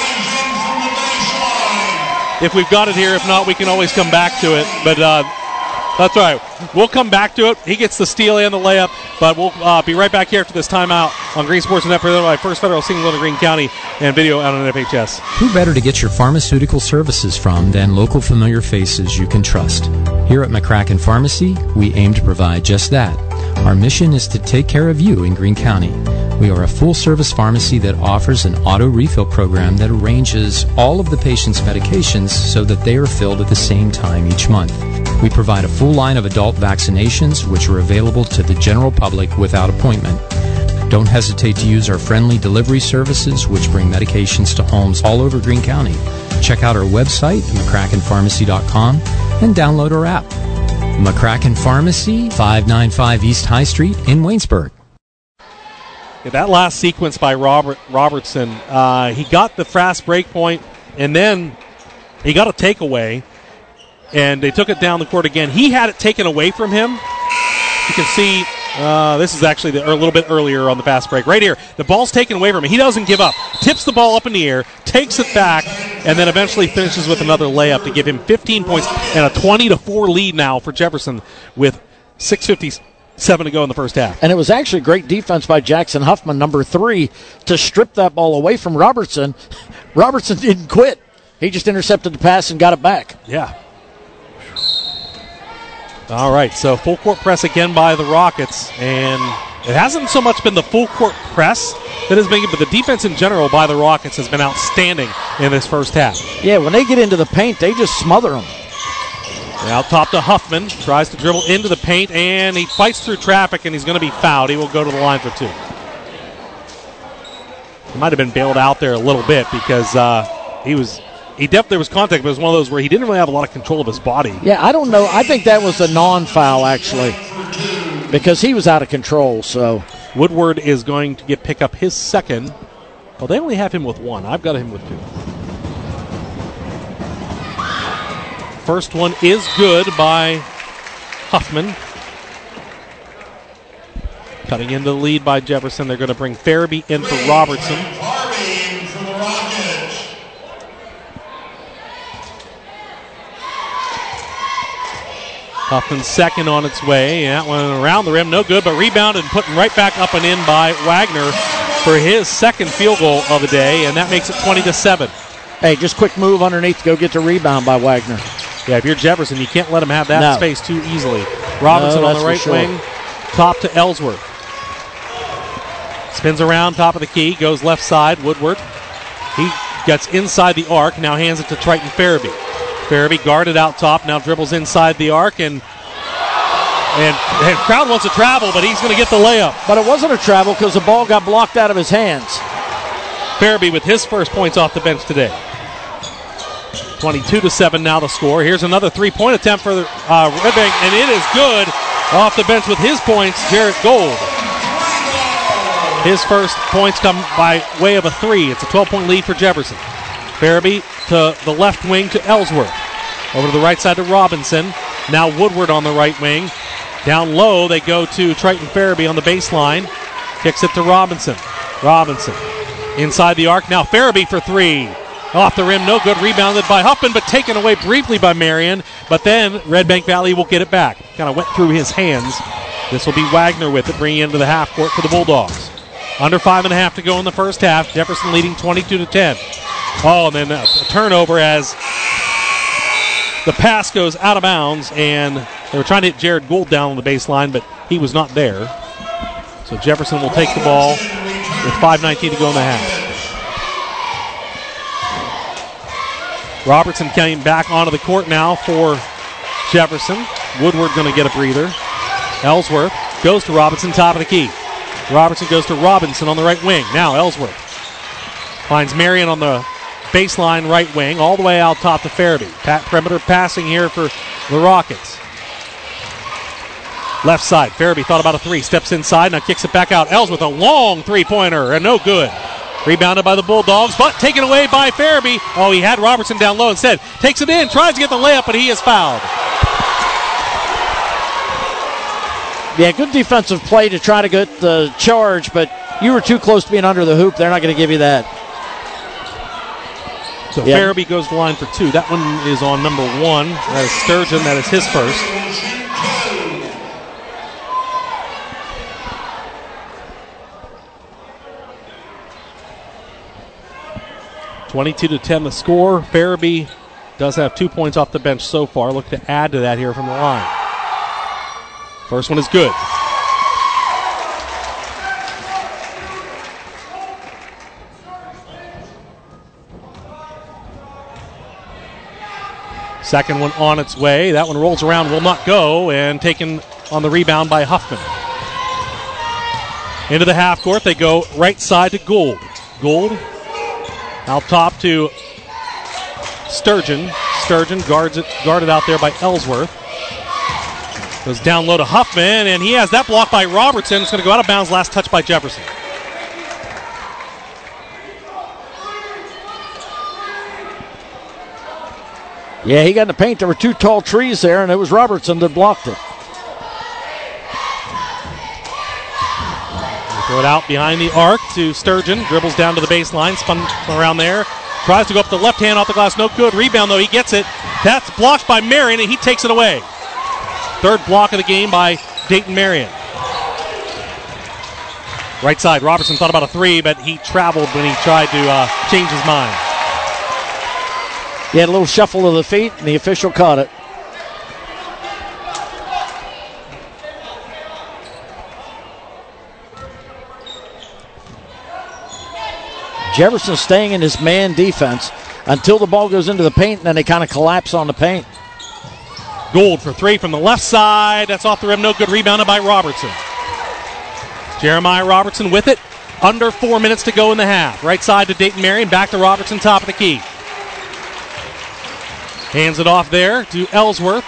If we've got it here, if not, we can always come back to it. But that's right. We'll come back to it. He gets the steal and the layup, but we'll be right back here after this timeout on Green Sports Net, presented by First Federal Single Green County and video out on FHS. Who better to get your pharmaceutical services from than local familiar faces you can trust? Here at McCracken Pharmacy, we aim to provide just that. Our mission is to take care of you in Greene County. We are a full-service pharmacy that offers an auto refill program that arranges all of the patient's medications so that they are filled at the same time each month. We provide a full line of adult vaccinations, which are available to the general public without appointment. Don't hesitate to use our friendly delivery services, which bring medications to homes all over Greene County. Check out our website, McCrackenPharmacy.com, and download our app. McCracken Pharmacy, 595 East High Street in Waynesburg. Yeah, that last sequence by Robertson, he got the fast break point, and then he got a takeaway, and they took it down the court again. He had it taken away from him. You can see this is actually a little bit earlier on the fast break. Right here, the ball's taken away from him. He doesn't give up. Tips the ball up in the air, takes it back, and then eventually finishes with another layup to give him 15 points and a 20-4 lead now for Jefferson with 6:57 to go in the first half. And it was actually great defense by Jackson Huffman, number 3, to strip that ball away from Robertson. Robertson didn't quit. He just intercepted the pass and got it back. Yeah. All right, so full court press again by the Rockets, and it hasn't so much been the full court press that has been, but the defense in general by the Rockets has been outstanding in this first half. Yeah, when they get into the paint, they just smother them. Out top to Huffman, tries to dribble into the paint, and he fights through traffic, and he's going to be fouled. He will go to the line for 2. He might have been bailed out there a little bit because he definitely was contact, but it was one of those where he didn't really have a lot of control of his body. Yeah, I don't know. I think that was a non-foul, actually, because he was out of control. So Woodward is going to pick up his second. Well, they only have him with 1. I've got him with 2. First one is good by Huffman. Cutting into the lead by Jefferson. They're going to bring Farabee in for Robertson. Huffman's second on its way. That one around the rim, no good, but rebounded and put right back up and in by Wagner for his second field goal of the day, and that makes it 20-7. Hey, just quick move underneath to go get the rebound by Wagner. Yeah, if you're Jefferson, you can't let him have that space too easily. Robinson on the right wing, top to Ellsworth. Spins around, top of the key, goes left side, Woodward. He gets inside the arc, now hands it to Triton Farabee. Farabee guarded out top, now dribbles inside the arc, and crowd wants to travel, but he's going to get the layup. But it wasn't a travel because the ball got blocked out of his hands. Farabee with his first points off the bench today. 22-7 now the score. Here's another three-point attempt for Red Bank, and it is good. Off the bench with his points, Jarrett Gold. His first points come by way of a 3. It's a 12-point lead for Jefferson. Farabee to the left wing to Ellsworth. Over to the right side to Robinson. Now Woodward on the right wing. Down low, they go to Triton Farabee on the baseline. Kicks it to Robinson. Robinson inside the arc. Now Farabee for 3. Off the rim, no good. Rebounded by Huffman, but taken away briefly by Marion. But then Red Bank Valley will get it back. Kind of went through his hands. This will be Wagner with it, bringing it into the half court for the Bulldogs. Under 5.5 to go in the first half. Jefferson leading 22-10. Oh, and then a turnover as the pass goes out of bounds, and they were trying to hit Jared Gould down on the baseline, but he was not there. So Jefferson will take the ball with 5:19 to go in the half. Robertson came back onto the court now for Jefferson. Woodward going to get a breather. Ellsworth goes to Robinson, top of the key. Robertson goes to Robinson on the right wing. Now Ellsworth finds Marion on the baseline right wing, all the way out top to Farabee. Perimeter passing here for the Rockets. Left side, Farabee thought about a three, steps inside, now kicks it back out. Ellsworth a long three-pointer, and no good. Rebounded by the Bulldogs, but taken away by Farabee. Oh, he had Robertson down low instead. Takes it in, tries to get the layup, but he is fouled. Yeah, good defensive play to try to get the charge, but you were too close to being under the hoop. They're not going to give you that. So Farabee goes to the line for two. That one is on number one. That is Sturgeon. That is his first. (22-10) the score. Farabee does have 2 points off the bench so far. Look to add to that here from the line. First one is good. Second one on its way. That one rolls around, will not go, and taken on the rebound by Huffman. Into the half court, they go right side to Gould. Gould out top to Sturgeon. Sturgeon guarded out there by Ellsworth. Goes down low to Huffman, and he has that blocked by Robertson. It's going to go out of bounds, last touch by Jefferson. Yeah, he got in the paint. There were two tall trees there, and it was Robertson that blocked it. Throw it out behind the arc to Sturgeon. Dribbles down to the baseline, spun around there. Tries to go up the left hand off the glass. No good. Rebound, though. He gets it. That's blocked by Marion, and he takes it away. Third block of the game by Dayton Marion. Right side, Robertson thought about a three, but he traveled when he tried to change his mind. He had a little shuffle of the feet, and the official caught it. Jefferson staying in his man defense until the ball goes into the paint, and then they kind of collapse on the paint. Gould for three from the left side. That's off the rim. No good. Rebounded by Robertson. Jeremiah Robertson with it. Under 4 minutes to go in the half. Right side to Dayton Marion. Back to Robertson, top of the key. Hands it off there to Ellsworth.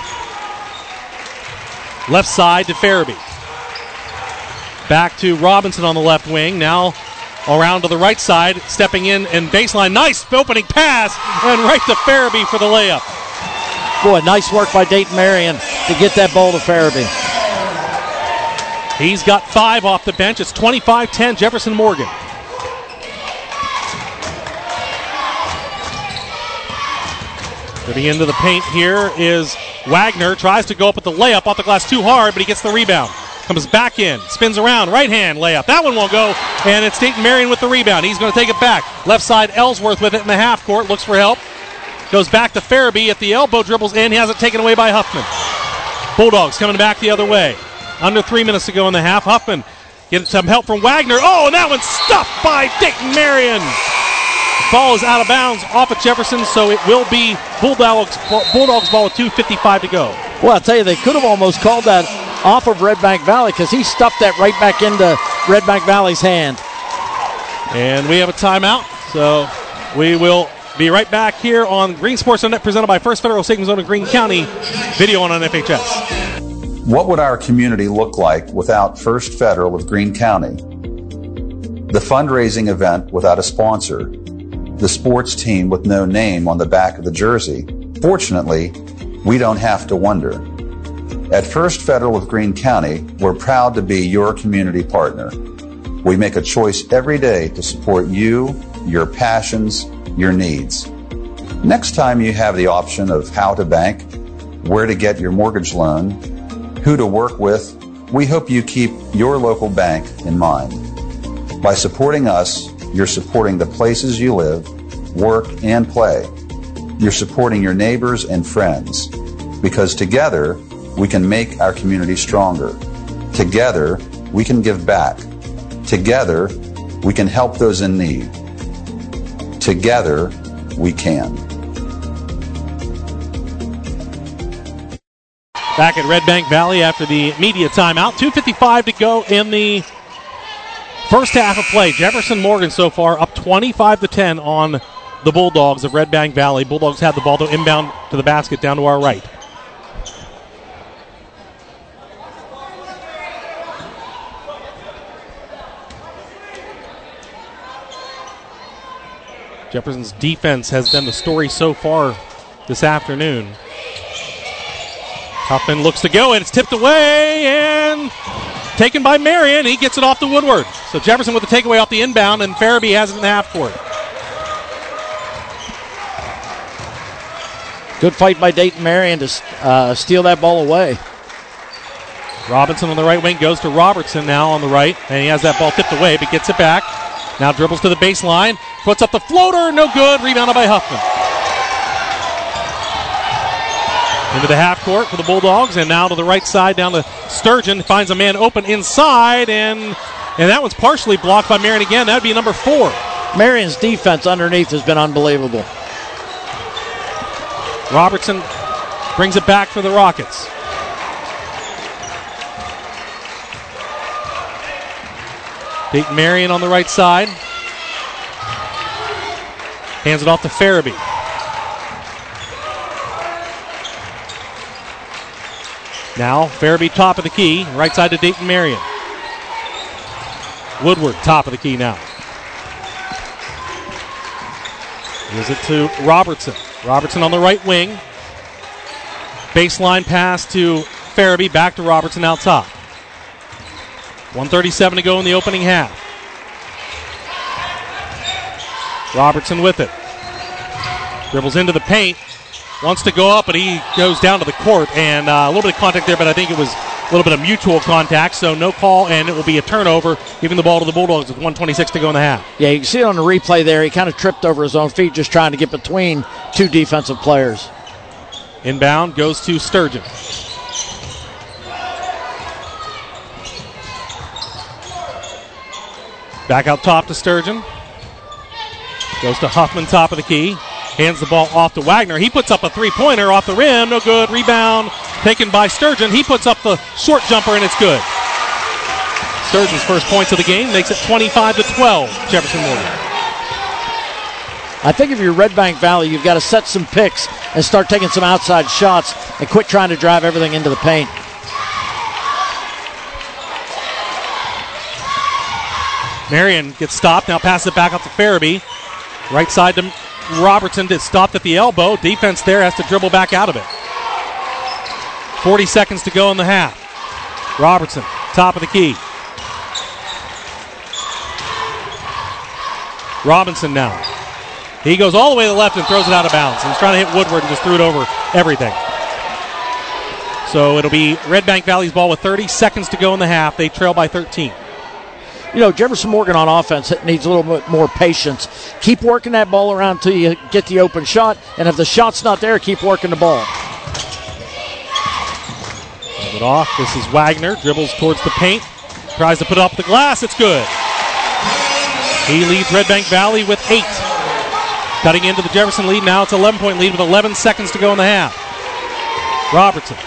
Left side to Farabee. Back to Robinson on the left wing. Now around to the right side. Stepping in and baseline. Nice opening pass. And right to Farabee for the layup. Boy, nice work by Dayton Marion to get that ball to Farabee. He's got 5 off the bench. It's 25-10 Jefferson Morgan. Getting into the paint here is Wagner. Tries to go up with the layup off the glass too hard, but he gets the rebound. Comes back in, spins around, right hand layup. That one won't go, and it's Dayton Marion with the rebound. He's going to take it back. Left side, Ellsworth with it in the half court. Looks for help. Goes back to Farabee at the elbow, dribbles in. He has it taken away by Huffman. Bulldogs coming back the other way. Under 3 minutes to go in the half. Huffman getting some help from Wagner. Oh, and that one's stuffed by Dayton Marion. The ball is out of bounds off of Jefferson, so it will be Bulldogs ball with 2:55 to go. Well, I'll tell you, they could have almost called that off of Red Bank Valley because he stuffed that right back into Red Bank Valley's hand. And we have a timeout, so we will be right back here on Green Sports Net, presented by First Federal Savings Zone of Greene County. Video on FHS. What would our community look like without First Federal of Greene County? The fundraising event without a sponsor. The sports team with no name on the back of the jersey. Fortunately, we don't have to wonder. At First Federal of Greene County, we're proud to be your community partner. We make a choice every day to support you, your passions, your needs. Next time you have the option of how to bank, where to get your mortgage loan, who to work with, we hope you keep your local bank in mind. By supporting us, you're supporting the places you live, work, and play. You're supporting your neighbors and friends. Because together, we can make our community stronger. Together, we can give back. Together, we can help those in need. Together, we can. Back at Red Bank Valley after the media timeout. 2:55 to go in the first half of play. Jefferson Morgan so far up 25-10 on the Bulldogs of Red Bank Valley. Bulldogs have the ball to inbound to the basket down to our right. Jefferson's defense has been the story so far this afternoon. Huffman looks to go, and it's tipped away and taken by Marion. He gets it off to Woodward. So Jefferson with the takeaway off the inbound, and Farabee has it in the half court. Good fight by Dayton Marion to steal that ball away. Robinson on the right wing goes to Robertson now on the right, and he has that ball tipped away, but gets it back. Now dribbles to the baseline, puts up the floater, no good, rebounded by Huffman. Into the half court for the Bulldogs, and now to the right side down to Sturgeon. Finds a man open inside, and that one's partially blocked by Marion again. That would be number 4. Marion's defense underneath has been unbelievable. Robertson brings it back for the Rockets. Dayton Marion on the right side. Hands it off to Farabee. Now, Farabee top of the key. Right side to Dayton Marion. Woodward top of the key now. Gives it to Robertson. Robertson on the right wing. Baseline pass to Farabee. Back to Robertson out top. 1:37 to go in the opening half. Robertson with it. Dribbles into the paint. Wants to go up, but he goes down to the court. And a little bit of contact there, but I think it was a little bit of mutual contact. So no call, and it will be a turnover, giving the ball to the Bulldogs with 1:26 to go in the half. Yeah, you can see it on the replay there. He kind of tripped over his own feet just trying to get between two defensive players. Inbound goes to Sturgeon. Back out top to Sturgeon. Goes to Huffman, top of the key. Hands the ball off to Wagner. He puts up a three-pointer off the rim. No good. Rebound taken by Sturgeon. He puts up the short jumper, and it's good. Sturgeon's first points of the game makes it 25-12. Jefferson Morgan. I think if you're Red Bank Valley, you've got to set some picks and start taking some outside shots and quit trying to drive everything into the paint. Marion gets stopped. Now passes it back up to Farabee. Right side to Robertson. It's stopped at the elbow. Defense there has to dribble back out of it. 40 seconds to go in the half. Robertson, top of the key. Robinson now. He goes all the way to the left and throws it out of bounds. He's trying to hit Woodward and just threw it over everything. So it'll be Red Bank Valley's ball with 30 seconds to go in the half. They trail by 13. You know, Jefferson Morgan on offense needs a little bit more patience. Keep working that ball around until you get the open shot, and if the shot's not there, keep working the ball. Hold it off. This is Wagner. Dribbles towards the paint. Tries to put it up the glass. It's good. He leads Red Bank Valley with 8. Cutting into the Jefferson lead. Now it's an 11-point lead with 11 seconds to go in the half. Robertson.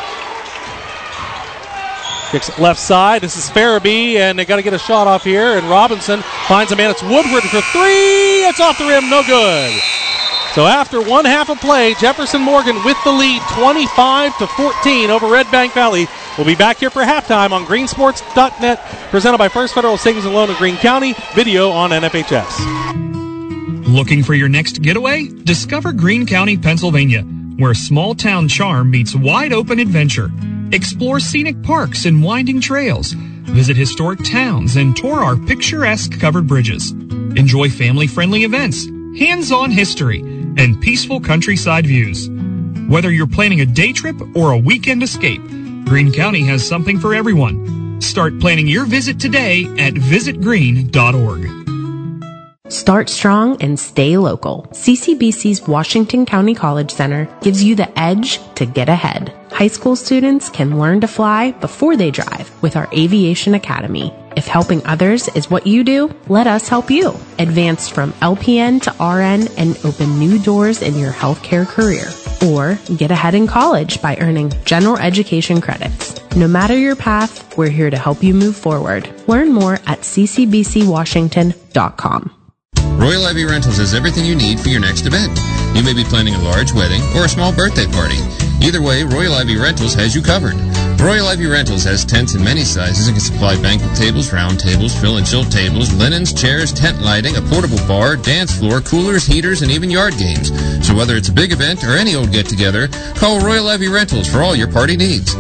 Kicks it left side. This is Farabee, and they got to get a shot off here. And Robinson finds a man. It's Woodward for 3. It's off the rim. No good. So after one half of play, Jefferson Morgan with the lead, 25-14 over Red Bank Valley. We'll be back here for halftime on greensports.net, presented by First Federal Savings and Loan of Greene County. Video on NFHS. Looking for your next getaway? Discover Greene County, Pennsylvania, where small-town charm meets wide-open adventure. Explore scenic parks and winding trails. Visit historic towns and tour our picturesque covered bridges. Enjoy family-friendly events, hands-on history, and peaceful countryside views. Whether you're planning a day trip or a weekend escape, Greene County has something for everyone. Start planning your visit today at visitgreen.org. Start strong and stay local. CCBC's Washington County College Center gives you the edge to get ahead. High school students can learn to fly before they drive with our Aviation Academy. If helping others is what you do, let us help you. Advance from LPN to RN and open new doors in your healthcare career. Or get ahead in college by earning general education credits. No matter your path, we're here to help you move forward. Learn more at ccbcwashington.com. Royal Ivy Rentals has everything you need for your next event. You may be planning a large wedding or a small birthday party. Either way, Royal Ivy Rentals has you covered. Royal Ivy Rentals has tents in many sizes and can supply banquet tables, round tables, fill and chill tables, linens, chairs, tent lighting, a portable bar, dance floor, coolers, heaters, and even yard games. So whether it's a big event or any old get-together, call Royal Ivy Rentals for all your party needs.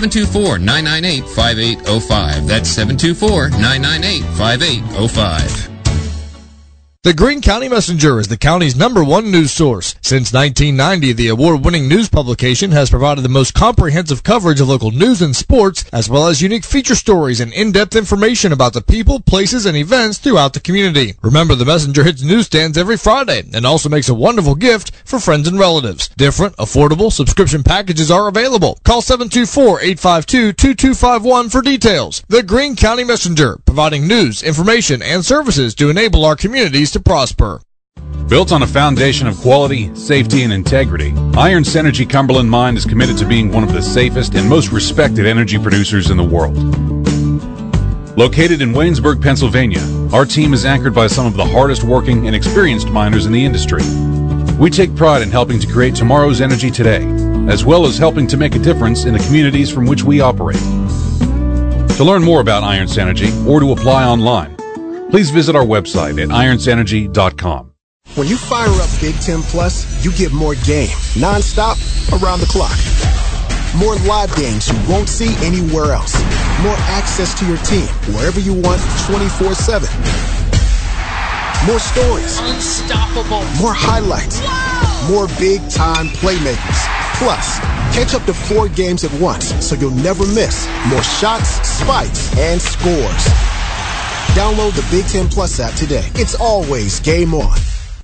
724-998-5805. That's 724-998-5805. The Greene County Messenger is the county's #1 news source. Since 1990, the award-winning news publication has provided the most comprehensive coverage of local news and sports, as well as unique feature stories and in-depth information about the people, places, and events throughout the community. Remember, the Messenger hits newsstands every Friday and also makes a wonderful gift for friends and relatives. Different, affordable subscription packages are available. Call 724-852-2251 for details. The Greene County Messenger, providing news, information, and services to enable our communities to prosper. Built on a foundation of quality, safety, and integrity, Iron Synergy Cumberland Mine is committed to being one of the safest and most respected energy producers in the world. Located in Waynesburg, Pennsylvania, our team is anchored by some of the hardest working and experienced miners in the industry. We take pride in helping to create tomorrow's energy today, as well as helping to make a difference in the communities from which we operate. To learn more about Iron Synergy or to apply online, please visit our website at ironssynergy.com. When you fire up Big Ten Plus, you get more game, nonstop, around the clock. More live games you won't see anywhere else. More access to your team, wherever you want, 24/7. More stories. Unstoppable. More highlights. Wow. More big-time playmakers. Plus, catch up to 4 games at once, so you'll never miss more shots, spikes, and scores. Download the Big Ten Plus app today. It's always game on.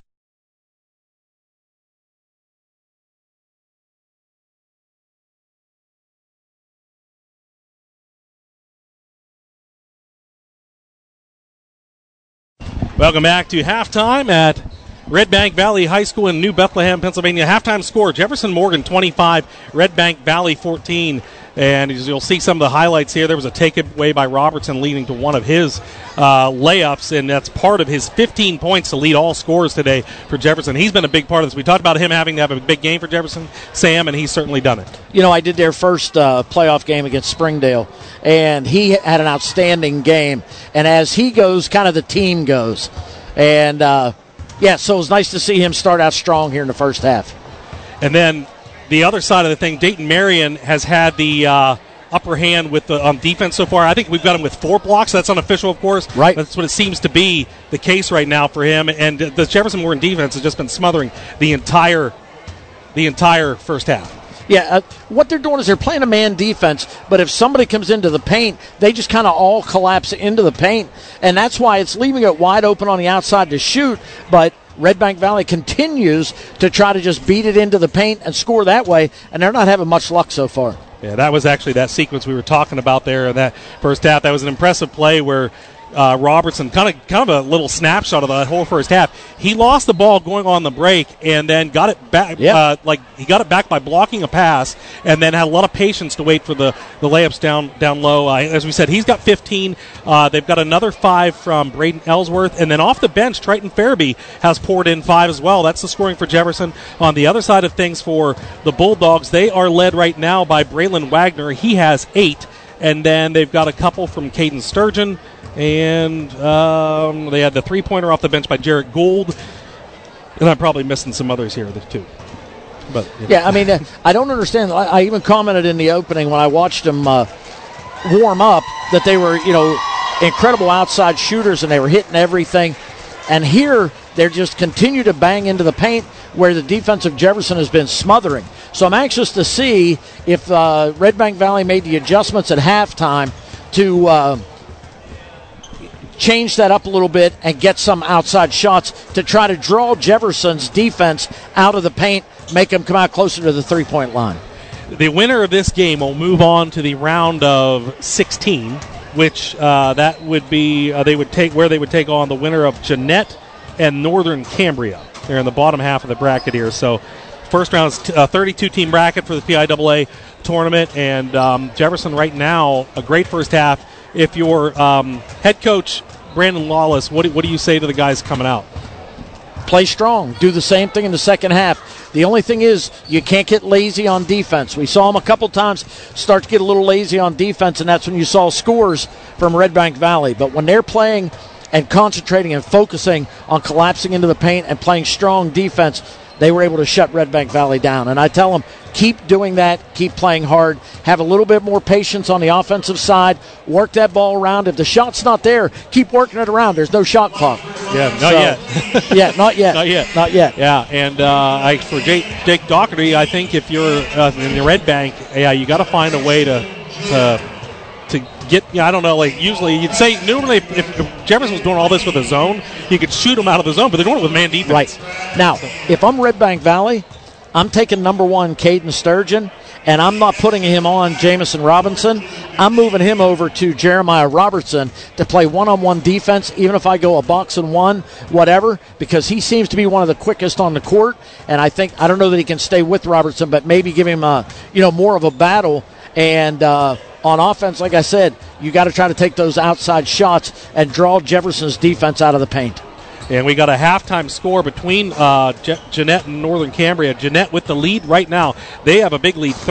Welcome back to halftime at Red Bank Valley High School in New Bethlehem, Pennsylvania. Halftime score, Jefferson Morgan 25, Red Bank Valley 14. And as you'll see some of the highlights here, there was a takeaway by Robertson leading to one of his layups, and that's part of his 15 points to lead all scores today for Jefferson. He's been a big part of this. We talked about him having to have a big game for Jefferson, Sam, and he's certainly done it. You know, I did their first playoff game against Springdale, and he had an outstanding game. And as he goes, kind of the team goes. And, so it was nice to see him start out strong here in the first half. And then the other side of the thing, Dayton Marion has had the upper hand with the on defense so far. I think we've got him with 4 blocks. That's unofficial, of course. Right. That's what it seems to be the case right now for him. And the Jefferson Morgan defense has just been smothering the entire first half. Yeah, what they're doing is they're playing a man defense, but if somebody comes into the paint, they just kind of all collapse into the paint, and that's why it's leaving it wide open on the outside to shoot, but Red Bank Valley continues to try to just beat it into the paint and score that way, and they're not having much luck so far. Yeah, that was actually that sequence we were talking about there in that first half. That was an impressive play where Robertson, kind of a little snapshot of the whole first half. He lost the ball going on the break and then got it back. He got it back by blocking a pass, and then had a lot of patience to wait for the layups down low. As we said, he's got 15. They've got another 5 from Braden Ellsworth, and then off the bench, Triton Farabee has poured in 5 as well. That's the scoring for Jefferson. On the other side of things for the Bulldogs, they are led right now by Braylon Wagner. He has 8, and then they've got a couple from Caden Sturgeon. And they had the 3-pointer off the bench by Jarrett Gould. And I'm probably missing some others here, too. But yeah, I mean, I don't understand. I even commented in the opening when I watched them warm up that they were, incredible outside shooters and they were hitting everything. And here they're just continue to bang into the paint where the defense of Jefferson has been smothering. So I'm anxious to see if Red Bank Valley made the adjustments at halftime to change that up a little bit and get some outside shots to try to draw Jefferson's defense out of the paint, make them come out closer to the three-point line. The winner of this game will move on to the round of 16, which that would be they would take on the winner of Jeanette and Northern Cambria. They're in the bottom half of the bracket here. So first round is a 32-team bracket for the PIAA tournament, and Jefferson right now, a great first half. If you're head coach Brandon Lawless, what do you say to the guys coming out? Play strong. Do the same thing in the second half. The only thing is you can't get lazy on defense. We saw them a couple times start to get a little lazy on defense, and that's when you saw scores from Red Bank Valley. But when they're playing and concentrating and focusing on collapsing into the paint and playing strong defense, they were able to shut Red Bank Valley down. And I tell them, keep doing that, keep playing hard, have a little bit more patience on the offensive side, work that ball around. If the shot's not there, keep working it around. There's no shot clock. Yeah, not yet. Yeah, not yet. Not yet. Yeah, and for Jake Doherty, I think if you're in the Red Bank, you got to find a way to get, I don't know, like usually you'd say normally if Jefferson was doing all this with a zone, you could shoot them out of the zone, but they're doing it with man defense. Right. Now, if I'm Red Bank Valley, I'm taking number 1, Caden Sturgeon, and I'm not putting him on Jamison Robinson. I'm moving him over to Jeremiah Robertson to play one-on-one defense, even if I go a box and one, whatever, because he seems to be one of the quickest on the court, and I don't know that he can stay with Robertson, but maybe give him more of a battle. And on offense, like I said, you got to try to take those outside shots and draw Jefferson's defense out of the paint. And we got a halftime score between Jeanette and Northern Cambria. Jeanette with the lead right now. They have a big lead,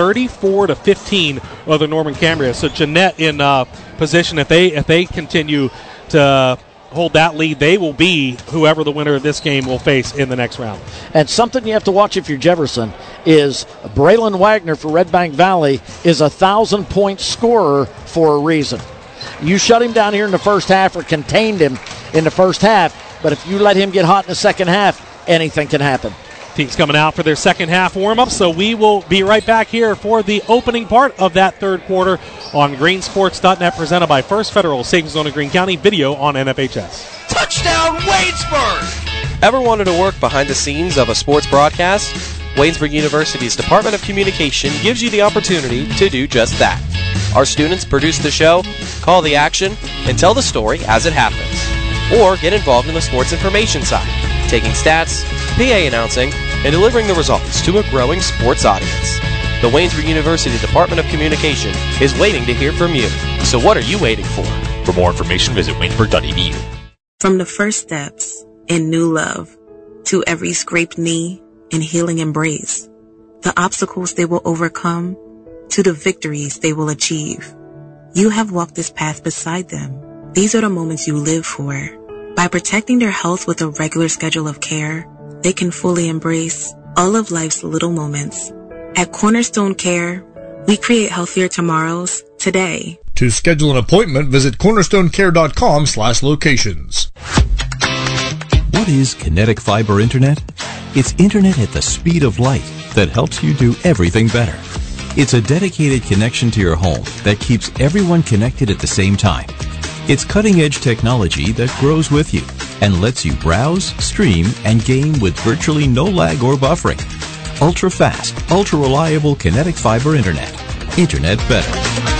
34-15 over Northern Cambria. So Jeanette in position, if they continue to hold that lead, they will be whoever the winner of this game will face in the next round. And something you have to watch if you're Jefferson is Braylon Wagner for Red Bank Valley is a 1,000-point scorer for a reason. You shut him down here in the first half or contained him in the first half, but if you let him get hot in the second half, anything can happen. Teams coming out for their second half warm-up, so we will be right back here for the opening part of that third quarter on greensports.net, presented by First Federal, Savings Zone of Greene County, video on NFHS. Touchdown, Waynesburg! Ever wanted to work behind the scenes of a sports broadcast? Waynesburg University's Department of Communication gives you the opportunity to do just that. Our students produce the show, call the action, and tell the story as it happens. Or get involved in the sports information side, taking stats, PA announcing, and delivering the results to a growing sports audience. The Waynesburg University Department of Communication is waiting to hear from you. So what are you waiting for? For more information, visit waynesburg.edu. From the first steps in new love to every scraped knee and healing embrace, the obstacles they will overcome to the victories they will achieve, you have walked this path beside them. These are the moments you live for. By protecting their health with a regular schedule of care, they can fully embrace all of life's little moments. At Cornerstone Care, we create healthier tomorrows today. To schedule an appointment, visit cornerstonecare.com/locations. What is Kinetic Fiber Internet? It's internet at the speed of light that helps you do everything better. It's a dedicated connection to your home that keeps everyone connected at the same time. It's cutting-edge technology that grows with you and lets you browse, stream, and game with virtually no lag or buffering. Ultra-fast, ultra-reliable Kinetic Fiber Internet. Internet better.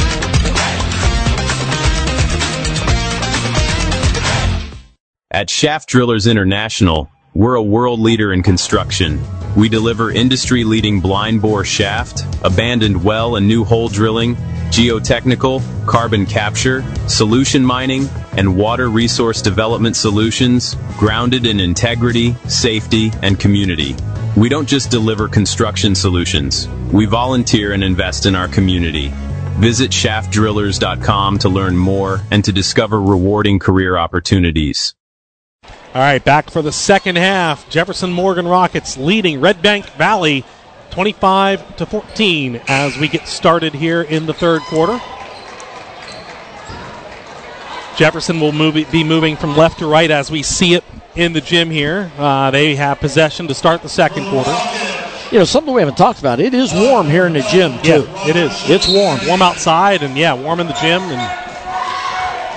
At Shaft Drillers International, we're a world leader in construction. We deliver industry-leading blind bore shaft, abandoned well and new hole drilling, geotechnical, carbon capture, solution mining, and water resource development solutions grounded in integrity, safety, and community. We don't just deliver construction solutions. We volunteer and invest in our community. Visit shaftdrillers.com to learn more and to discover rewarding career opportunities. All right, back for the second half. Jefferson Morgan Rockets leading Red Bank Valley 25-14 as we get started here in the third quarter. Jefferson will be moving from left to right as we see it in the gym here. They have possession to start the second quarter. You know, something we haven't talked about. It is warm here in the gym, too. Yeah, it is. It's warm. Warm outside and, warm in the gym. And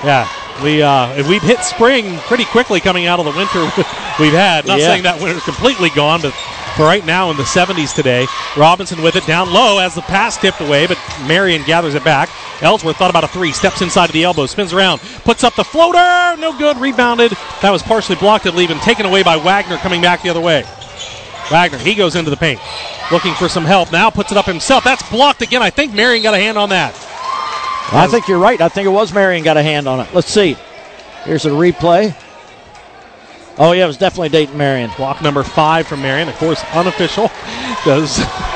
Yeah. We've hit spring pretty quickly coming out of the winter we've had. Not saying that winter's completely gone, but for right now in the 70s today. Robinson with it down low as the pass tipped away, but Marion gathers it back. Ellsworth thought about a three, steps inside of the elbow, spins around, puts up the floater, no good, rebounded. That was partially blocked at leave and taken away by Wagner coming back the other way. Wagner, he goes into the paint, looking for some help. Now puts it up himself. That's blocked again. I think Marion got a hand on that. I think you're right. I think it was Marion got a hand on it. Let's see. Here's a replay. Oh, yeah, it was definitely Dayton Marion. Block number 5 from Marion. Of course, unofficial. Because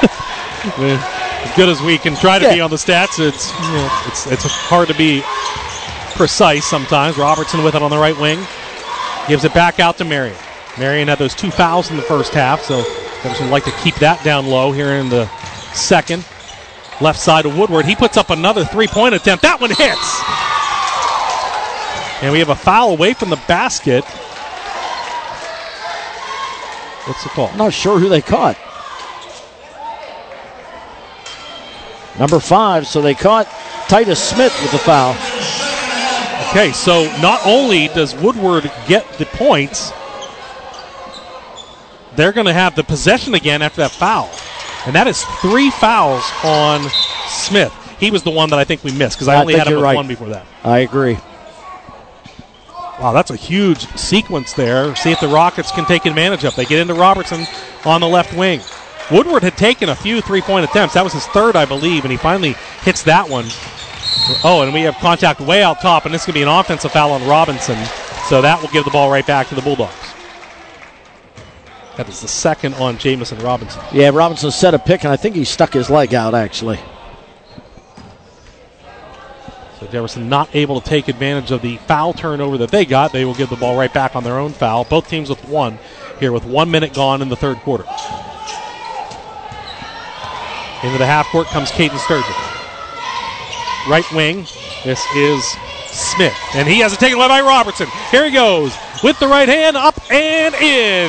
as good as we can try to be on the stats, it's hard to be precise sometimes. Robertson with it on the right wing. Gives it back out to Marion. Marion had those 2 fouls in the first half, so Jefferson would like to keep that down low here in the second. Left side of Woodward. He puts up another three-point attempt. That one hits. And we have a foul away from the basket. What's the call? Not sure who they caught. Number 5, so they caught Titus Smith with the foul. Okay, so not only does Woodward get the points, they're going to have the possession again after that foul. And that is 3 fouls on Smith. He was the one that I think we missed because I only had him with 1 before that. I agree. Wow, that's a huge sequence there. See if the Rockets can take advantage of it. They get into Robertson on the left wing. Woodward had taken a few three-point attempts. That was his third, I believe, and he finally hits that one. Oh, and we have contact way out top, and this is going to be an offensive foul on Robinson. So that will give the ball right back to the Bulldogs. That is the second on Jamison Robinson. Yeah, Robinson set a pick, and I think he stuck his leg out, actually. So Jefferson not able to take advantage of the foul turnover that they got. They will give the ball right back on their own foul. Both teams with 1 here with 1 minute gone in the third quarter. Into the half court comes Caden Sturgeon. Right wing, this is Smith. And he has it taken away by Robertson. Here he goes with the right hand, up and in.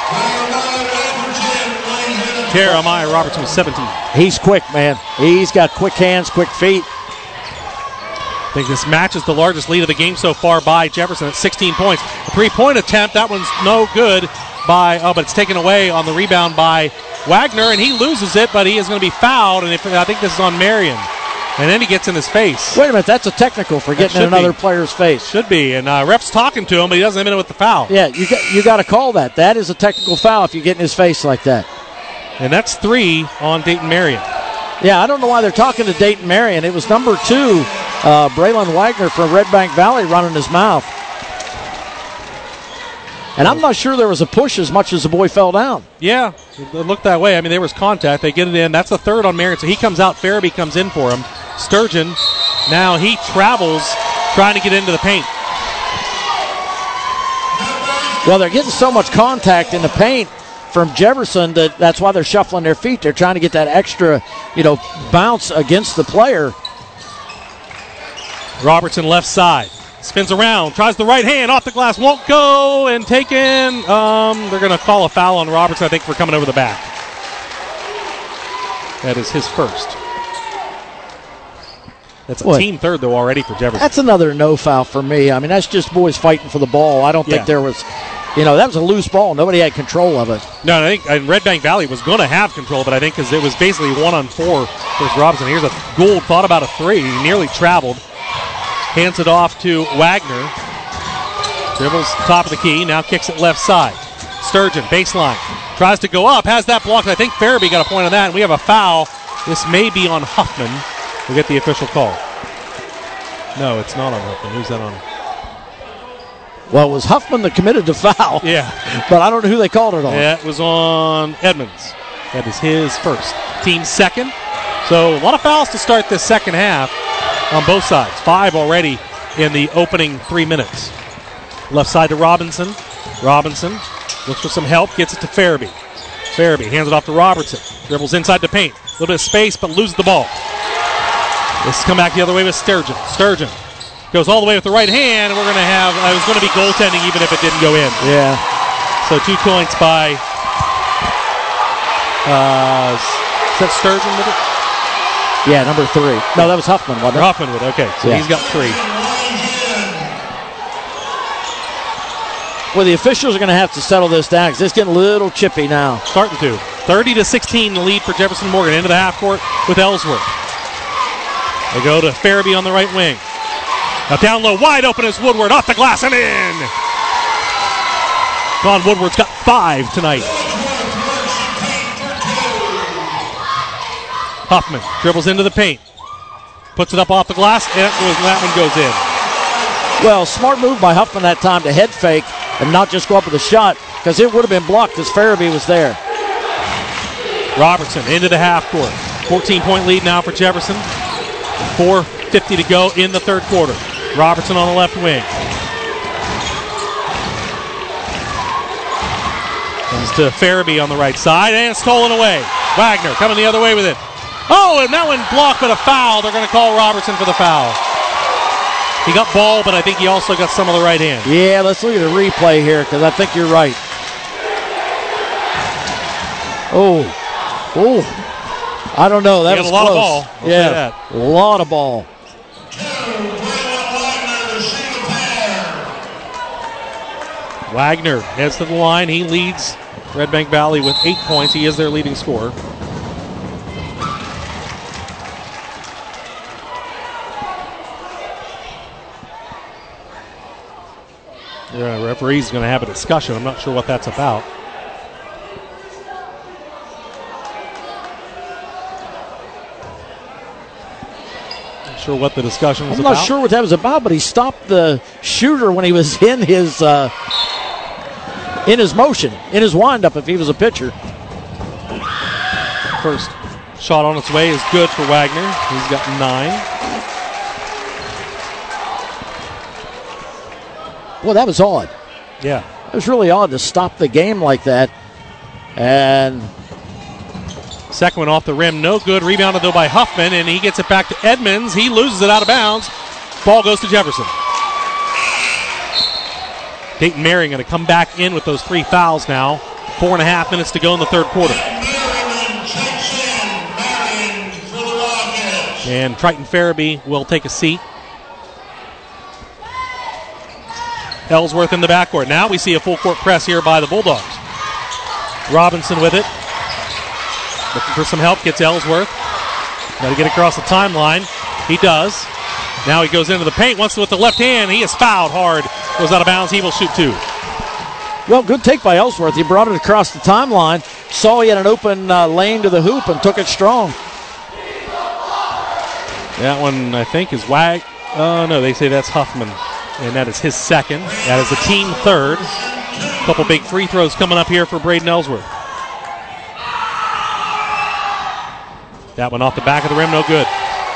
Jeremiah Robertson with 17. He's quick, man. He's got quick hands, quick feet. I think this matches the largest lead of the game so far by Jefferson at 16 points. A three-point attempt, that one's no good but it's taken away on the rebound by Wagner, and he loses it, but he is going to be fouled, and I think this is on Marion. And then he gets in his face. Wait a minute, that's a technical for getting in another player's face. Should be, and ref's talking to him, but he doesn't hit him with the foul. Yeah, you got to call that. That is a technical foul if you get in his face like that. And that's 3 on Dayton Marion. Yeah, I don't know why they're talking to Dayton Marion. It was number 2, Braylon Wagner from Red Bank Valley running his mouth. And I'm not sure there was a push as much as the boy fell down. Yeah, it looked that way. I mean, there was contact. They get it in. That's the third on Marion. So he comes out. Farabee comes in for him. Sturgeon, now he travels trying to get into the paint. Well, they're getting so much contact in the paint from Jefferson that's why they're shuffling their feet. They're trying to get that extra, bounce against the player. Robertson left side. Spins around, tries the right hand, off the glass, won't go, and taken. They're going to call a foul on Robertson, I think, for coming over the back. That is his first. That's a team third, though, already for Jefferson. That's another no foul for me. I mean, that's just boys fighting for the ball. I don't think there was, that was a loose ball. Nobody had control of it. No, I think Red Bank Valley was going to have control, but I think because it was basically 1-on-4 for Robinson. Here's a Gould, thought about a 3. He nearly traveled. Hands it off to Wagner. Dribbles top of the key. Now kicks it left side. Sturgeon, baseline. Tries to go up. Has that blocked. I think Farabee got a point on that. And we have a foul. This may be on Huffman. We'll get the official call. No, it's not on Huffman. Who's that on? Well, it was Huffman that committed the foul. Yeah. But I don't know who they called it on. Yeah, it was on Edmonds. That is his first. Team second. So a lot of fouls to start this second half. On both sides. 5 already in the opening 3 minutes. Left side to Robinson. Robinson looks for some help. Gets it to Farabee. Farabee hands it off to Robertson. Dribbles inside the paint. A little bit of space, but loses the ball. This has come back the other way with Sturgeon. Sturgeon goes all the way with the right hand, and we're going to have, it was going to be goaltending even if it didn't go in. Yeah. So 2 points by, is that Sturgeon with it? Yeah, number 3. No, that was Huffman, wasn't it? Huffman with it, okay. So he's got 3. Well, the officials are going to have to settle this down because it's getting a little chippy now. Starting to. 30-16 the lead for Jefferson Morgan. Into the half court with Ellsworth. They go to Farabee on the right wing. Now down low, wide open is Woodward. Off the glass and in. Vaughn Woodward's got 5 tonight. Huffman dribbles into the paint. Puts it up off the glass, and that one goes in. Well, smart move by Huffman that time to head fake and not just go up with a shot, because it would have been blocked as Farabee was there. Robertson into the half court. 14-point lead now for Jefferson. 4:50 to go in the third quarter. Robertson on the left wing. Comes to Farabee on the right side, and stolen away. Wagner coming the other way with it. Oh, and that one blocked, but a foul. They're going to call Robertson for the foul. He got ball, but I think he also got some of the right hand. Yeah, let's look at the replay here, because I think you're right. Oh. I don't know. That was a lot close. Of ball. I'll say that. A lot of ball. Wagner heads to the line. He leads Red Bank Valley with 8 points. He is their leading scorer. The referee's going to have a discussion. I'm not sure what that's about. Not sure what the discussion was about. I'm not sure what that was about, but he stopped the shooter when he was in his motion, in his windup if he was a pitcher. First shot on its way is good for Wagner. He's got 9. Well, that was odd. Yeah. It was really odd to stop the game like that. And second one off the rim, no good. Rebounded, though, by Huffman, and he gets it back to Edmonds. He loses it out of bounds. Ball goes to Jefferson. Dayton Marion going to come back in with those 3 fouls now. 4.5 minutes to go in the third quarter. And Triton Farabee will take a seat. Ellsworth in the backcourt. Now we see a full court press here by the Bulldogs. Robinson with it. Looking for some help. Gets Ellsworth. Got to get across the timeline. He does. Now he goes into the paint. Wants to with the left hand. He is fouled hard. Goes out of bounds. He will shoot 2. Well, good take by Ellsworth. He brought it across the timeline. Saw he had an open lane to the hoop and took it strong. That one, I think, is no, they say that's Huffman. And that is his second. That is the team third. A couple big free throws coming up here for Braden Ellsworth. That one off the back of the rim, no good.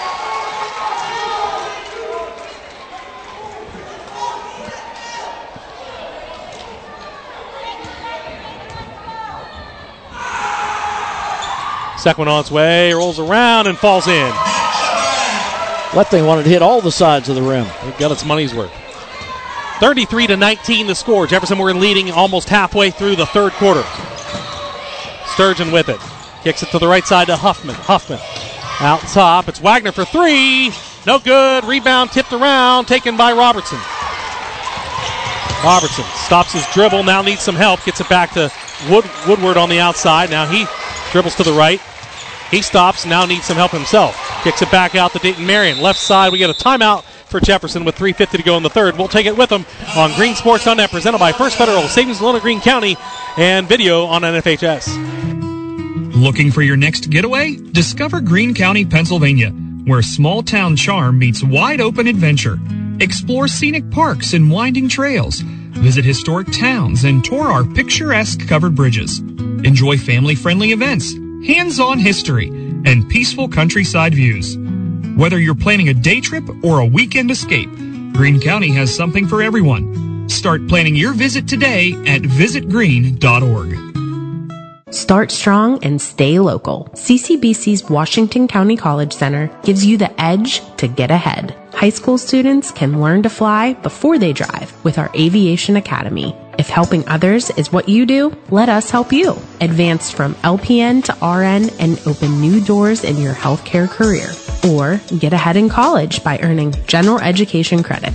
Second one on its way, rolls around and falls in. That thing wanted to hit all the sides of the rim. It got its money's worth. 33-19 the score. Jefferson Morgan leading almost halfway through the third quarter. Sturgeon with it. Kicks it to the right side to Huffman. Huffman out top. It's Wagner for 3. No good. Rebound tipped around. Taken by Robertson. Robertson stops his dribble. Now needs some help. Gets it back to Woodward on the outside. Now he dribbles to the right. He stops. Now needs some help himself. Kicks it back out to Dayton Marion. Left side. We get a timeout for Jefferson with 3:50 to go in the third. We'll take it with them on GreenSports.net, presented by First Federal Savings Loan of Greene County, and video on NFHS. Looking for your next getaway? Discover Greene County, Pennsylvania, where small town charm meets wide open adventure. Explore scenic parks and winding trails. Visit historic towns and tour our picturesque covered bridges. Enjoy family-friendly events, hands-on history, and peaceful countryside views. Whether you're planning a day trip or a weekend escape, Greene County has something for everyone. Start planning your visit today at visitgreene.org. Start strong and stay local. CCBC's Washington County College Center gives you the edge to get ahead. High school students can learn to fly before they drive with our Aviation Academy. If helping others is what you do, let us help you. Advance from LPN to RN and open new doors in your healthcare career. Or get ahead in college by earning general education credits.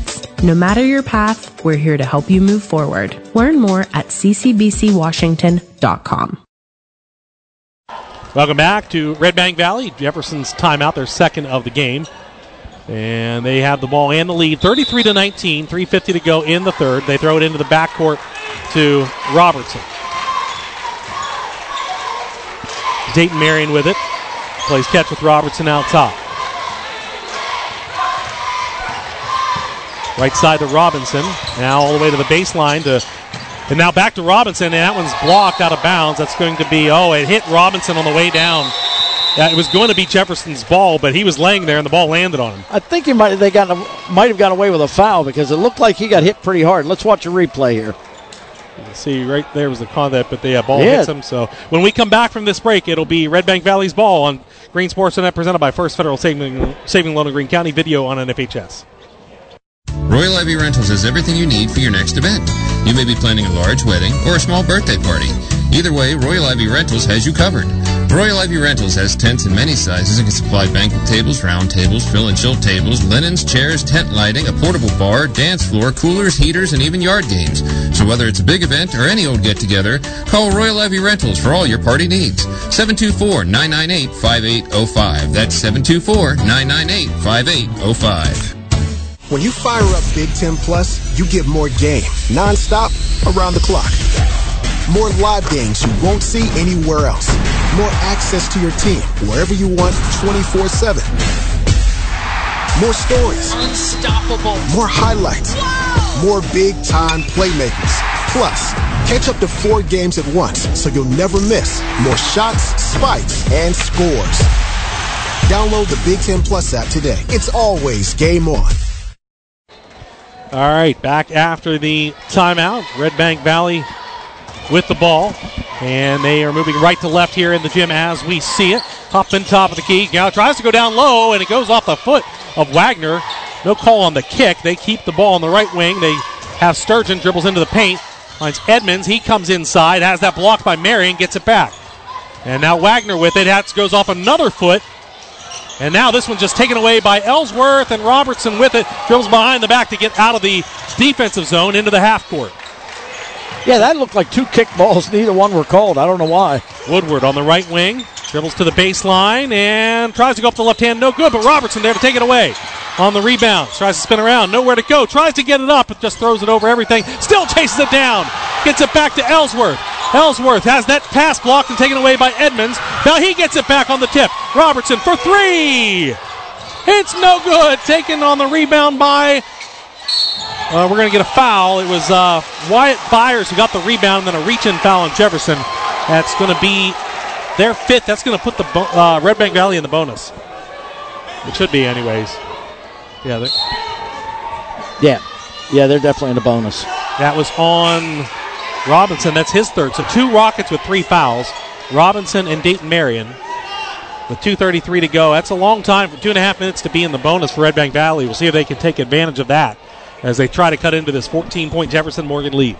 No matter your path, we're here to help you move forward. Learn more at ccbcwashington.com. Welcome back to Red Bank Valley. Jefferson's timeout, their second of the game. And they have the ball and the lead, 33-19, 3:50 to go in the third. They throw it into the backcourt to Robertson. Dayton Marion with it. Plays catch with Robertson out top. Right side to Robinson. Now all the way to the baseline and now back to Robinson, and that one's blocked out of bounds. That's going to be, it hit Robinson on the way down. Yeah, it was going to be Jefferson's ball, but he was laying there and the ball landed on him. I think might have gotten away with a foul because it looked like he got hit pretty hard. Let's watch a replay here. You can see right there was the contact, but the ball hits him. So when we come back from this break, it'll be Red Bank Valley's ball on Green Sports Net, presented by First Federal Saving Loan of Greene County, video on NFHS. Royal Ivy Rentals has everything you need for your next event. You may be planning a large wedding or a small birthday party. Either way, Royal Ivy Rentals has you covered. Royal Ivy Rentals has tents in many sizes and can supply banquet tables, round tables, fill and chill tables, linens, chairs, tent lighting, a portable bar, dance floor, coolers, heaters, and even yard games. So whether it's a big event or any old get-together, call Royal Ivy Rentals for all your party needs. 724-998-5805. That's 724-998-5805. When you fire up Big Ten Plus, you get more game, nonstop, around the clock. More live games you won't see anywhere else. More access to your team, wherever you want, 24/7. More stories. Unstoppable. More highlights. Wow. More big-time playmakers. Plus, catch up to 4 games at once, so you'll never miss more shots, spikes, and scores. Download the Big Ten Plus app today. It's always game on. All right, back after the timeout. Red Bank Valley with the ball, and they are moving right to left here in the gym as we see it. Huffman, top of the key. Now tries to go down low, and it goes off the foot of Wagner. No call on the kick. They keep the ball on the right wing. They have Sturgeon, dribbles into the paint, finds Edmonds. He comes inside, has that blocked by Marion, gets it back. And now Wagner with it. That goes off another foot. And now this one's just taken away by Ellsworth, and Robertson with it. Dribbles behind the back to get out of the defensive zone into the half court. Yeah, that looked like 2 kick balls. Neither one were called. I don't know why. Woodward on the right wing. Dribbles to the baseline and tries to go up the left hand. No good, but Robertson there to take it away. On the rebound. Tries to spin around. Nowhere to go. Tries to get it up, but just throws it over everything. Still chases it down. Gets it back to Ellsworth. Ellsworth has that pass blocked and taken away by Edmonds. Now he gets it back on the tip. Robertson for 3. It's no good. Taken on the rebound by... we're going to get a foul. It was Wyatt Byers who got the rebound, and then a reach-in foul on Jefferson. That's going to be their 5th. That's going to put the Red Bank Valley in the bonus. It should be anyways. Yeah, they're definitely in the bonus. That was on Robinson. That's his 3rd. So 2 Rockets with 3 fouls. Robinson and Dayton Marion with 2:33 to go. That's a long time for 2.5 minutes to be in the bonus for Red Bank Valley. We'll see if they can take advantage of that as they try to cut into this 14-point Jefferson Morgan lead.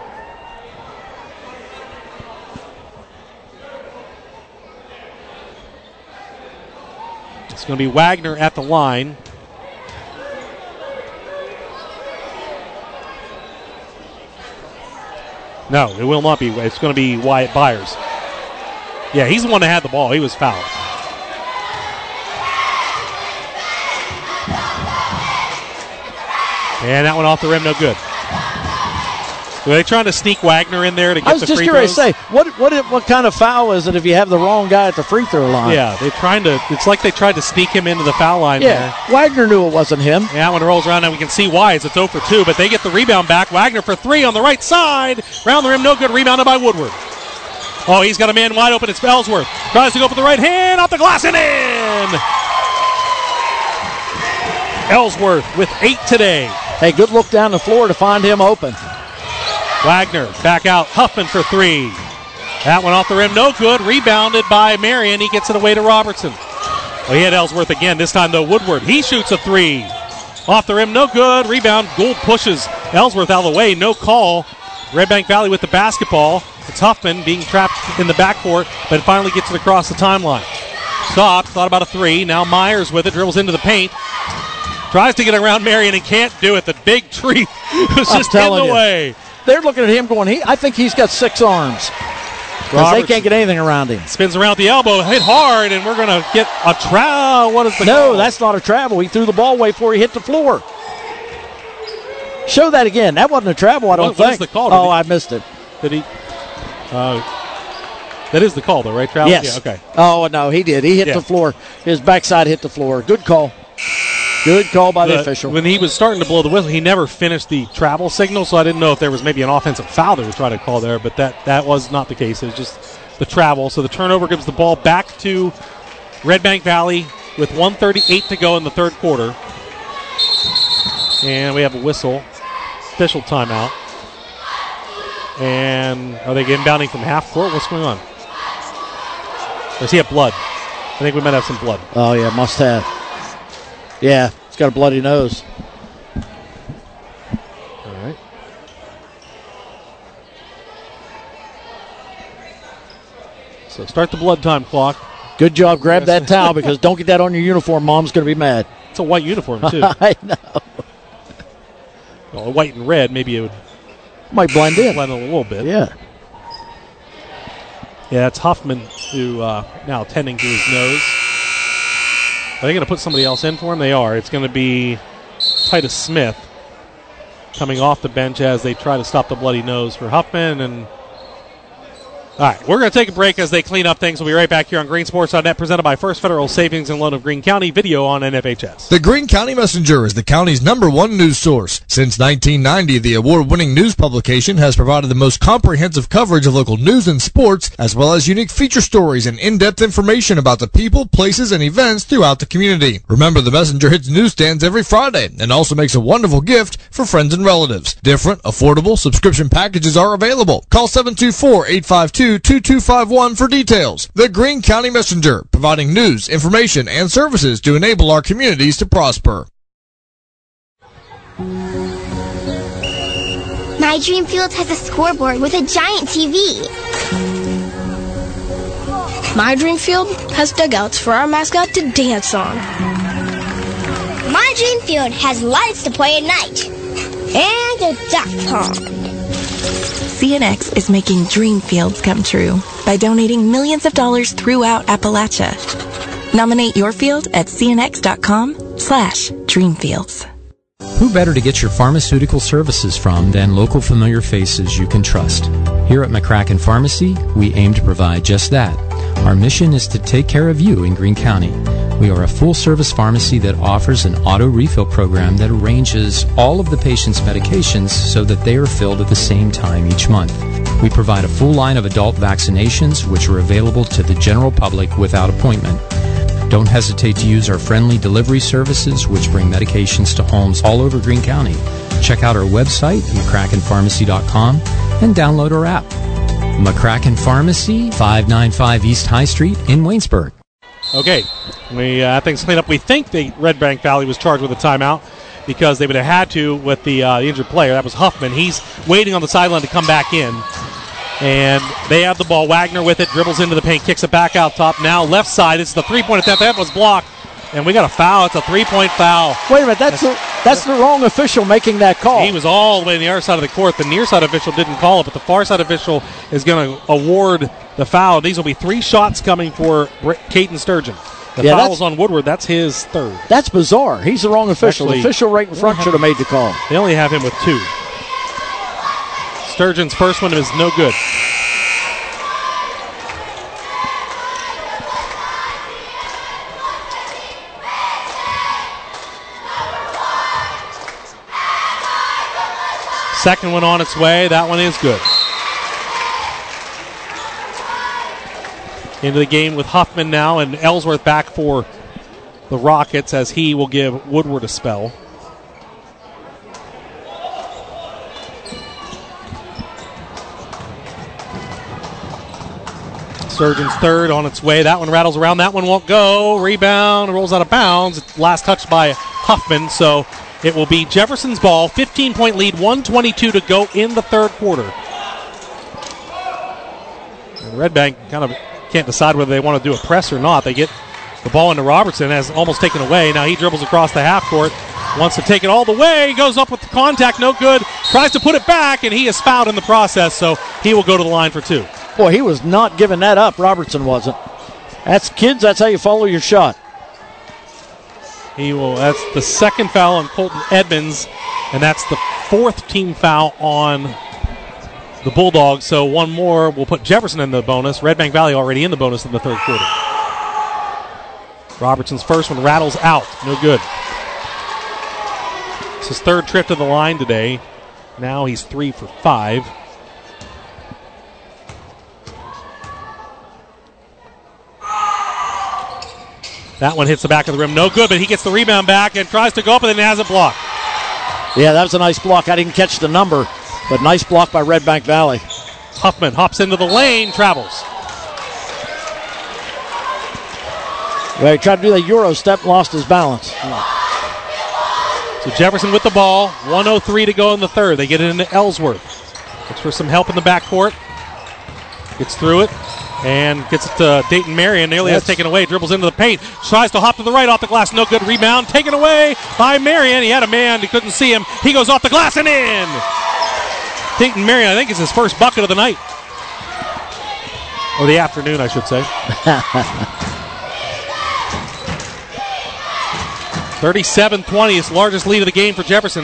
It's going to be Wagner at the line. No, it will not be. It's going to be Wyatt Byers. Yeah, he's the one that had the ball. He was fouled. And that one off the rim, no good. Were they trying to sneak Wagner in there to get the free throws? I was just going to say, what kind of foul is it if you have the wrong guy at the free throw line? Yeah, it's like they tried to sneak him into the foul line there. Wagner knew it wasn't him. Yeah, when it rolls around, and we can see why. It's 0 for 2, but they get the rebound back. Wagner for 3 on the right side. Round the rim, no good. Rebounded by Woodward. Oh, he's got a man wide open. It's Ellsworth. Tries to go for the right hand, off the glass and in! Ellsworth with 8 today. Hey, good look down the floor to find him open. Wagner back out. Huffman for 3. That one off the rim, no good. Rebounded by Marion. He gets it away to Robertson. Well, he had Ellsworth again. This time, though, Woodward. He shoots a 3. Off the rim, no good. Rebound. Gould pushes Ellsworth out of the way. No call. Red Bank Valley with the basketball. It's Huffman being trapped in the backcourt, but finally gets it across the timeline. Stopped. Thought about a 3. Now Myers with it. Dribbles into the paint. Tries to get around Marion and can't do it. The big tree was just in the way. They're looking at him going, I think he's got 6 arms. Because they can't get anything around him. Spins around the elbow, hit hard, and we're going to get a travel. What is the No, call? that's not a travel. He threw the ball away before he hit the floor. Show that again. That wasn't a travel, I don't think. What is the call? I missed it. Did he? That is the call, though, right, Travis? Yes. Yeah, okay. Oh, no, he did. He hit the floor. His backside hit the floor. Good call. Good call by the official. When he was starting to blow the whistle, he never finished the travel signal, so I didn't know if there was maybe an offensive foul they were trying to call there, but that was not the case. It was just the travel. So the turnover gives the ball back to Red Bank Valley with 1:38 to go in the third quarter. And we have a whistle. Official timeout. And are they inbounding from half court? What's going on? Or does he have blood? I think we might have some blood. Oh, yeah, must have. Yeah, he's got a bloody nose. All right. So start the blood time clock. Good job. Grab that towel because don't get that on your uniform. Mom's going to be mad. It's a white uniform, too. I know. Well, white and red, maybe it would might blend in. Blend a little bit. Yeah. Yeah, that's Huffman who now tending to his nose. Are they going to put somebody else in for him? They are. It's going to be Titus Smith coming off the bench as they try to stop the bloody nose for Huffman. And all right, we're going to take a break as they clean up things. We'll be right back here on GreenSports.net, presented by First Federal Savings and Loan of Greene County. Video on NFHS. The Greene County Messenger is the county's #1 news source. Since 1990, the award-winning news publication has provided the most comprehensive coverage of local news and sports, as well as unique feature stories and in-depth information about the people, places, and events throughout the community. Remember, the Messenger hits newsstands every Friday and also makes a wonderful gift for friends and relatives. Different, affordable subscription packages are available. Call 724-852-2251 for details. The Greene County Messenger, providing news, information, and services to enable our communities to prosper. My Dream Field has a scoreboard with a giant TV. My Dream Field has dugouts for our mascot to dance on. My Dream Field has lights to play at night. And a duck pond. CNX is making dream fields come true by donating millions of dollars throughout Appalachia. Nominate your field at cnx.com/dreamfields. Who better to get your pharmaceutical services from than local familiar faces you can trust? Here at McCracken Pharmacy, we aim to provide just that. Our mission is to take care of you in Greene County. We are a full-service pharmacy that offers an auto refill program that arranges all of the patient's medications so that they are filled at the same time each month. We provide a full line of adult vaccinations, which are available to the general public without appointment. Don't hesitate to use our friendly delivery services, which bring medications to homes all over Greene County. Check out our website, McCrackenPharmacy.com, and download our app. McCracken Pharmacy, 595 East High Street in Waynesburg. Okay, things cleaned up. We think the Red Bank Valley was charged with a timeout because they would have had to with the injured player. That was Huffman. He's waiting on the sideline to come back in. And they have the ball. Wagner with it, dribbles into the paint, kicks it back out top. Now left side, it's the three-point attempt. That was blocked. And we got a foul. It's a three-point foul. Wait a minute, that's the wrong official making that call. He was all the way on the other side of the court. The near side official didn't call it, but the far side official is going to award the foul. These will be 3 shots coming for Caden Sturgeon. The foul's on Woodward. That's his third. That's bizarre. He's the wrong official. Actually, the official right in front should have made the call. They only have him with 2. Sturgeon's first one is no good. Second one on its way. That one is good. Into the game with Huffman now, and Ellsworth back for the Rockets as he will give Woodward a spell. Sturgeon's third on its way. That one rattles around. That one won't go. Rebound, rolls out of bounds. Last touch by Huffman, so it will be Jefferson's ball. 15-point lead, 1:22 to go in the third quarter. And Red Bank kind of can't decide whether they want to do a press or not. They get the ball into Robertson, has almost taken away. Now he dribbles across the half court, Wants to take it all the way. Goes up with the contact. No good. Tries to put it back, and he is fouled in the process, so he will go to the line for 2. Boy, he was not giving that up. Robertson wasn't. That's kids. That's how you follow your shot. That's the second foul on Colton Edmonds, and that's the 4th team foul on the Bulldogs. So one more will put Jefferson in the bonus. Red Bank Valley already in the bonus in the third quarter. Robertson's first one rattles out. No good. It's his 3rd trip to the line today. Now he's 3 for 5. That one hits the back of the rim. No good, but he gets the rebound back and tries to go up and then has it blocked. Yeah, that was a nice block. I didn't catch the number, but nice block by Red Bank Valley. Huffman hops into the lane, travels. Well, he tried to do the Euro step, lost his balance. So Jefferson with the ball. 1:03 to go in the third. They get it into Ellsworth. Looks for some help in the backcourt. Gets through it. And gets it to Dayton Marion. Nearly has taken away. Dribbles into the paint. Tries to hop to the right off the glass. No good. Rebound taken away by Marion. He had a man. He couldn't see him. He goes off the glass and in. Dayton Marion, I think, is his first bucket of the night. Or the afternoon, I should say. 37-20. It's the largest lead of the game for Jefferson.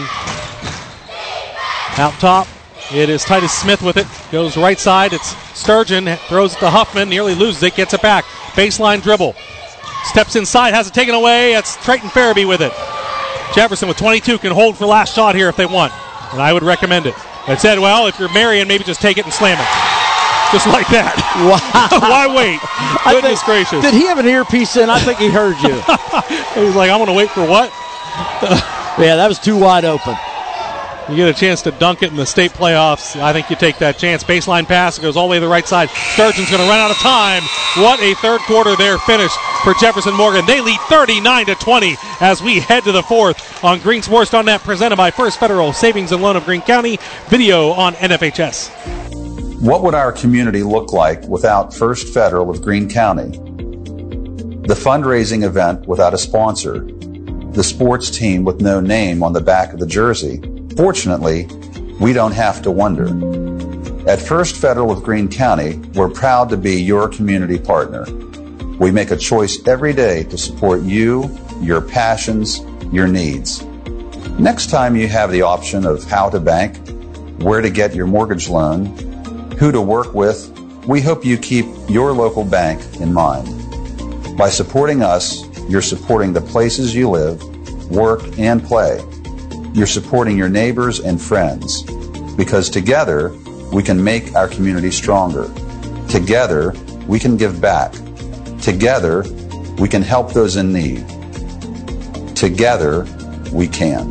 Out top. It is Titus Smith with it. Goes right side. It's Sturgeon. Throws it to Huffman. Nearly loses it. Gets it back. Baseline dribble. Steps inside. Has it taken away. That's Triton Farabee with it. Jefferson with 22 can hold for last shot here if they want. And I would recommend it. I said, well, if you're Marion, maybe just take it and slam it. Just like that. Wow. Why wait? Goodness gracious. Did he have an earpiece in? I think he heard you. He was like, I'm going to wait for what? Yeah, that was too wide open. You get a chance to dunk it in the state playoffs. I think you take that chance. Baseline pass. It goes all the way to the right side. Sturgeon's going to run out of time. What a third quarter there finish for Jefferson Morgan. They lead 39-20 as we head to the fourth on GreenSports.net, presented by First Federal Savings and Loan of Greene County. Video on NFHS. What would our community look like without First Federal of Greene County? The fundraising event without a sponsor. The sports team with no name on the back of the jersey. Fortunately, we don't have to wonder. At First Federal of Greene County, we're proud to be your community partner. We make a choice every day to support you, your passions, your needs. Next time you have the option of how to bank, where to get your mortgage loan, who to work with, we hope you keep your local bank in mind. By supporting us, you're supporting the places you live, work, and play. You're supporting your neighbors and friends, because together we can make our community stronger. Together we can give back. Together we can help those in need. Together we can.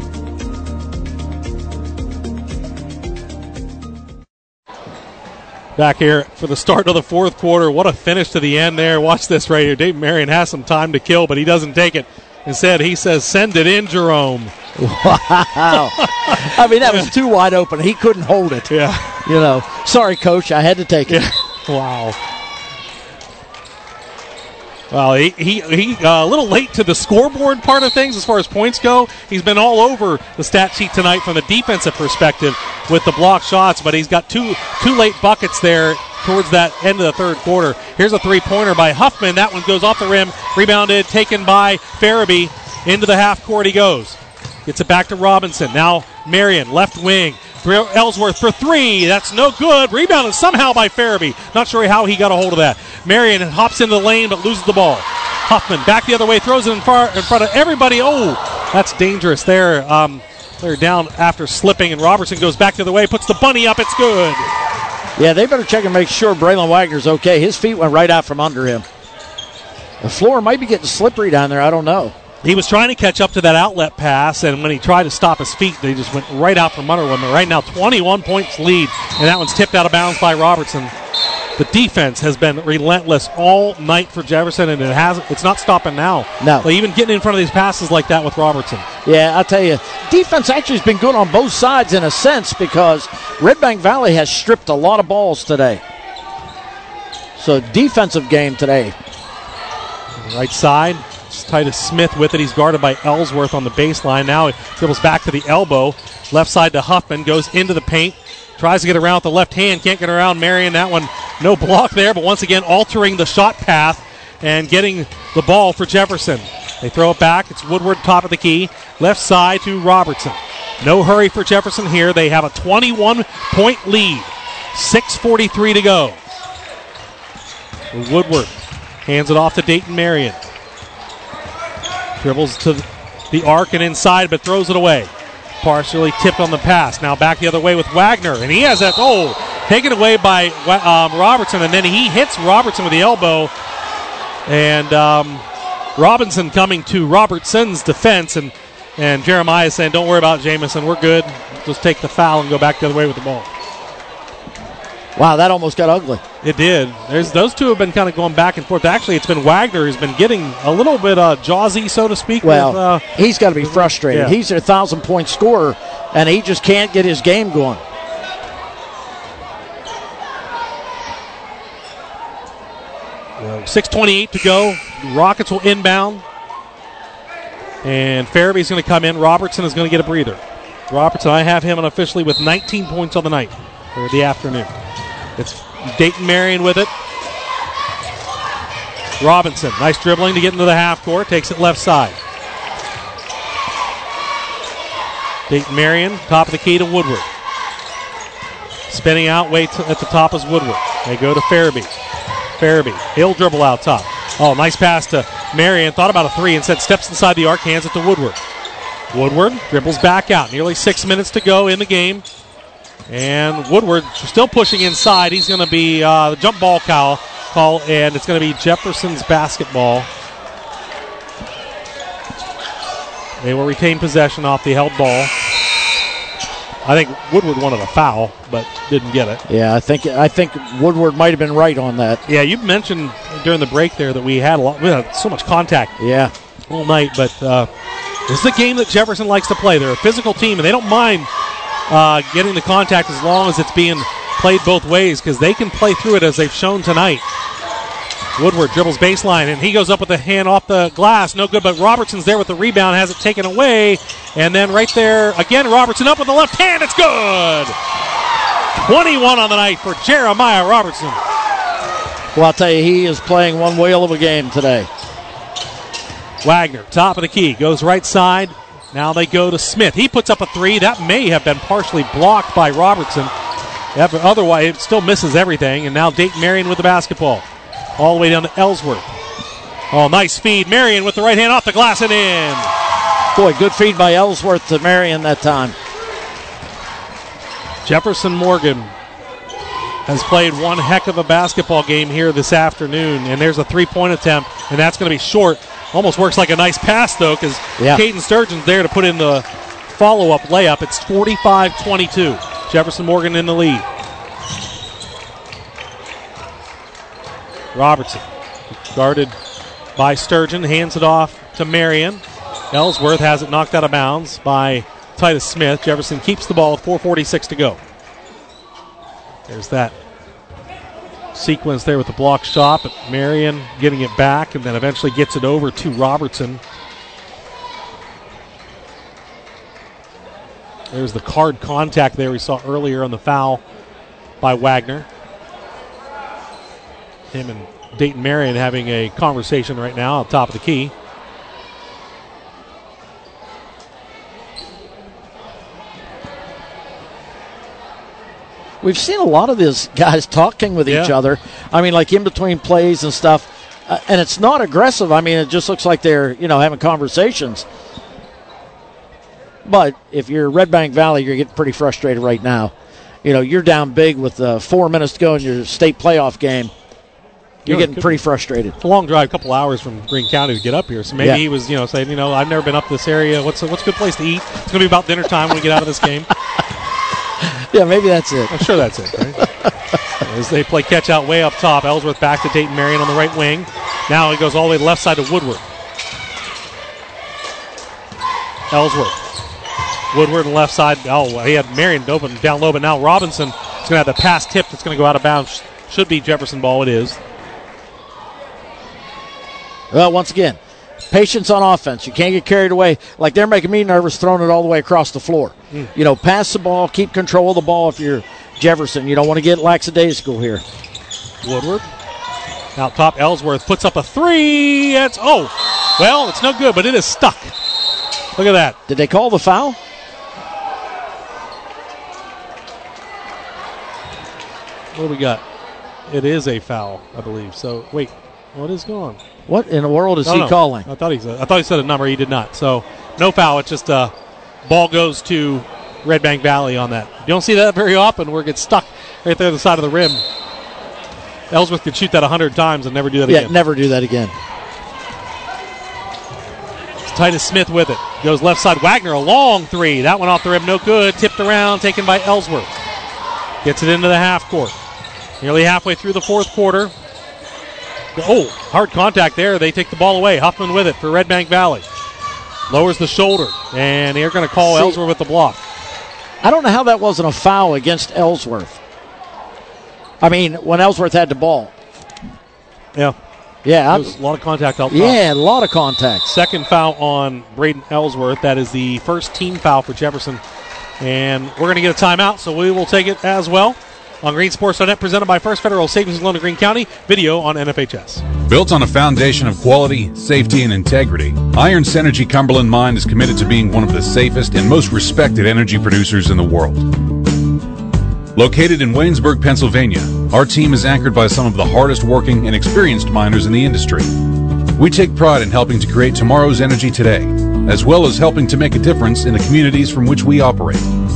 Back here for the start of the fourth quarter. What a finish to the end there. Watch this right here. Dayton Marion has some time to kill, but he doesn't take it. Instead, he says, send it in, Jerome. Wow. I mean, that was too wide open. He couldn't hold it. Yeah. You know, sorry, Coach, I had to take it. Yeah. Wow. Well, he a little late to the scoreboard part of things as far as points go. He's been all over the stat sheet tonight from the defensive perspective with the block shots, but he's got two late buckets there towards that end of the third quarter. Here's a three-pointer by Huffman. That one goes off the rim, rebounded, taken by Farabee. Into the half court he goes. Gets it back to Robinson. Now Marion, left wing. Ellsworth for three. That's no good. Rebounded somehow by Farabee. Not sure how he got a hold of that. Marion hops into the lane but loses the ball. Huffman back the other way, throws it in front of everybody. Oh, that's dangerous there. They're down after slipping, and Robertson goes back the other way, puts the bunny up. It's good. Yeah, they better check and make sure Braylon Wagner's okay. His feet went right out from under him. The floor might be getting slippery down there. I don't know. He was trying to catch up to that outlet pass, and when he tried to stop his feet, they just went right out from under him. But right now, 21 points lead, and that one's tipped out of bounds by Robertson. The defense has been relentless all night for Jefferson, and it's not stopping now. No. Like even getting in front of these passes like that with Robertson. Yeah, I'll tell you, defense actually has been good on both sides in a sense because Red Bank Valley has stripped a lot of balls today. So defensive game today. Right side. Titus Smith with it. He's guarded by Ellsworth on the baseline. Now he dribbles back to the elbow. Left side to Huffman. Goes into the paint. Tries to get around with the left hand. Can't get around Marion. That one, no block there. But once again, altering the shot path and getting the ball for Jefferson. They throw it back. It's Woodward top of the key. Left side to Robertson. No hurry for Jefferson here. They have a 21-point lead. 6:43 to go. Woodward hands it off to Dayton Marion. Dribbles to the arc and inside, but throws it away. Partially tipped on the pass. Now back the other way with Wagner. And he has that, taken away by Robertson. And then he hits Robertson with the elbow. And Robinson coming to Robertson's defense. And Jeremiah saying, don't worry about Jamison. We're good. Just take the foul and go back the other way with the ball. Wow, that almost got ugly. It did. Those two have been kind of going back and forth. Actually, it's been Wagner who's been getting a little bit jawsy, so to speak. Well, he's got to be frustrated. Yeah. He's their 1,000-point scorer, and he just can't get his game going. Well, 6:28 to go. Rockets will inbound. And Farabee's going to come in. Robertson is going to get a breather. Robertson, I have him unofficially with 19 points on the night, or the afternoon. It's Dayton Marion with it. Robinson, nice dribbling to get into the half court. Takes it left side. Dayton Marion, top of the key to Woodward. Spinning out, at the top is Woodward. They go to Farabee. Farabee, he'll dribble out top. Oh, nice pass to Marion. Thought about a three, instead steps inside the arc, hands it to Woodward. Woodward dribbles back out. Nearly 6 minutes to go in the game. And Woodward still pushing inside. He's going to be the jump ball call, and it's going to be Jefferson's basketball. They will retain possession off the held ball. I think Woodward wanted a foul, but didn't get it. Yeah, I think Woodward might have been right on that. Yeah, you mentioned during the break there that we had so much contact. Yeah, all night. But this is the game that Jefferson likes to play. They're a physical team, and they don't mind getting the contact as long as it's being played both ways, because they can play through it as they've shown tonight. Woodward dribbles baseline, and he goes up with the hand off the glass. No good, but Robertson's there with the rebound, has it taken away. And then right there, again, Robertson up with the left hand. It's good! 21 on the night for Jeremiah Robertson. Well, I'll tell you, he is playing one whale of a game today. Wagner, top of the key, goes right side. Now they go to Smith. He puts up a three. That may have been partially blocked by Robertson. Otherwise, it still misses everything. And now Dayton Marion with the basketball. All the way down to Ellsworth. Oh, nice feed. Marion with the right hand off the glass and in. Boy, good feed by Ellsworth to Marion that time. Jefferson Morgan has played one heck of a basketball game here this afternoon. And there's a three-point attempt, and that's going to be short. Almost works like a nice pass, though, because Caden Sturgeon's there to put in the follow-up layup. It's 45-22. Jefferson Morgan in the lead. Robertson, guarded by Sturgeon, hands it off to Marion. Ellsworth has it knocked out of bounds by Titus Smith. Jefferson keeps the ball with 4:46 to go. There's that sequence there with the block shot, but Marion getting it back and then eventually gets it over to Robertson. There's the card contact there we saw earlier on the foul by Wagner. Him and Dayton Marion having a conversation right now on top of the key. We've seen a lot of these guys talking with each other. I mean, like in between plays and stuff. And it's not aggressive. I mean, it just looks like they're, having conversations. But if you're Red Bank Valley, you're getting pretty frustrated right now. You're down big with 4 minutes to go in your state playoff game. You're getting pretty frustrated. It's a long drive, a couple hours from Greene County to get up here. So maybe he was, saying, I've never been up this area. What's a good place to eat? It's going to be about dinner time when we get out of this game. Yeah, maybe that's it. I'm sure that's it, right? As they play catch out way up top. Ellsworth back to Dayton Marion on the right wing. Now he goes all the way to the left side to Woodward. Ellsworth. Woodward on the left side. Oh, he had Marion open down low, but now Robinson is going to have the pass tipped. It's going to go out of bounds. Should be Jefferson ball. It is. Well, once again, Patience on offense. You can't get carried away. Like they're making me nervous throwing it all the way across the floor. Pass the ball, keep control of the ball if you're Jefferson. You don't want to get lackadaisical here. Woodward. Out top, Ellsworth puts up a three. It's no good, but it is stuck. Look at that. Did they call the foul? What do we got? It is a foul, I believe. So, wait, what is going on? What in the world is he calling? I thought he said a number. He did not. So, no foul. It's just ball goes to Red Bank Valley on that. You don't see that very often where it gets stuck right there at the side of the rim. Ellsworth could shoot that 100 times and never do that again. Yeah, never do that again. It's Titus Smith with it. Goes left side. Wagner, a long three. That one off the rim, no good. Tipped around, taken by Ellsworth. Gets it into the half court. Nearly halfway through the fourth quarter. Hard contact there. They take the ball away. Huffman with it for Red Bank Valley. Lowers the shoulder, and they're going to call Ellsworth with the block. I don't know how that wasn't a foul against Ellsworth. I mean, when Ellsworth had the ball. Yeah. Yeah. There's a lot of contact out top. Yeah, a lot of contact. Second foul on Braden Ellsworth. That is the first team foul for Jefferson. And we're going to get a timeout, so we will take it as well. On GreenSports.net, presented by First Federal Savings and Loan of Greene County. Video on NFHS. Built on a foundation of quality, safety, and integrity, Iron Synergy Cumberland Mine is committed to being one of the safest and most respected energy producers in the world. Located in Waynesburg, Pennsylvania, our team is anchored by some of the hardest working and experienced miners in the industry. We take pride in helping to create tomorrow's energy today, as well as helping to make a difference in the communities from which we operate.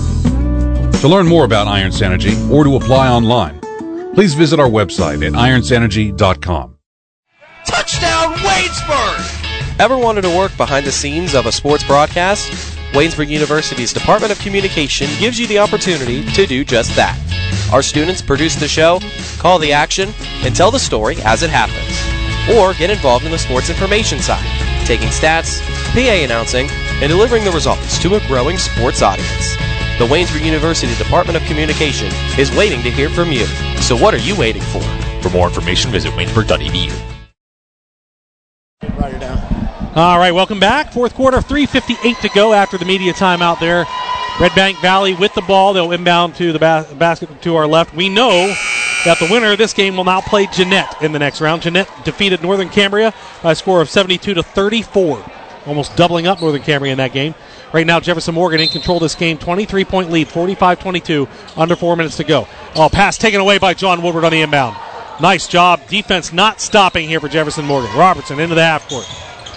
To learn more about Iron Synergy or to apply online, please visit our website at ironsynergy.com. Touchdown, Waynesburg! Ever wanted to work behind the scenes of a sports broadcast? Waynesburg University's Department of Communication gives you the opportunity to do just that. Our students produce the show, call the action, and tell the story as it happens. Or get involved in the sports information side, taking stats, PA announcing, and delivering the results to a growing sports audience. The Waynesburg University Department of Communication is waiting to hear from you. So what are you waiting for? For more information, visit waynesburg.edu. Write it down. All right, welcome back. Fourth quarter, 3:58 to go after the media timeout there. Red Bank Valley with the ball. They'll inbound to the basket to our left. We know that the winner of this game will now play Jeanette in the next round. Jeanette defeated Northern Cambria by a score of 72-34, almost doubling up Northern Cambria in that game. Right now, Jefferson Morgan in control of this game. 23-point lead, 45-22, under 4 minutes to go. Pass taken away by John Woodward on the inbound. Nice job. Defense not stopping here for Jefferson Morgan. Robertson into the half court.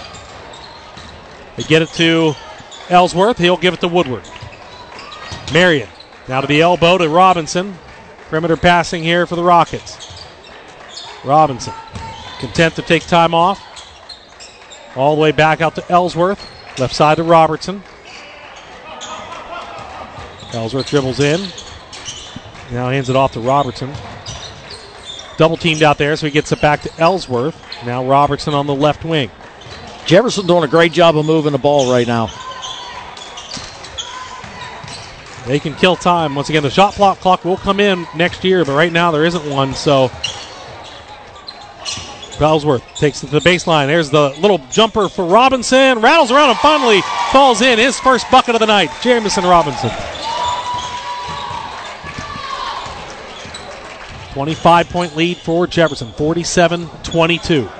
They get it to Ellsworth. He'll give it to Woodward. Marion now to the elbow to Robinson. Perimeter passing here for the Rockets. Robinson content to take time off. All the way back out to Ellsworth. Left side to Robertson. Ellsworth dribbles in. Now hands it off to Robertson. Double teamed out there, so he gets it back to Ellsworth. Now Robertson on the left wing. Jefferson doing a great job of moving the ball right now. They can kill time. Once again, the shot clock will come in next year, but right now there isn't one, so Ellsworth takes it to the baseline. There's the little jumper for Robinson. Rattles around and finally falls in. His first bucket of the night, Jamison Robinson. 25-point lead for Jefferson, 47-22.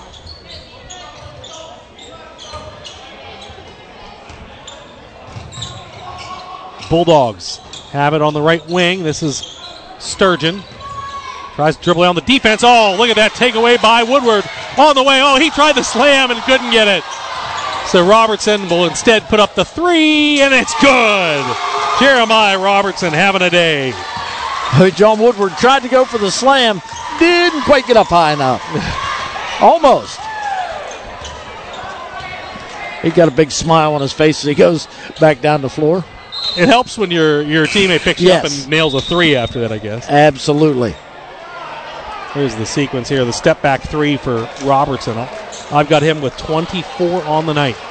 Bulldogs have it on the right wing. This is Sturgeon. Tries to dribble on the defense. Oh, look at that takeaway by Woodward. On the way. Oh, he tried the slam and couldn't get it. So Robertson will instead put up the three, and it's good. Jeremiah Robertson having a day. John Woodward tried to go for the slam. Didn't quite get up high enough. Almost. He got a big smile on his face as he goes back down the floor. It helps when your teammate picks you up and nails a three after that, I guess. Absolutely. Here's the sequence here. The step back three for Robertson. I've got him with 24 on the night.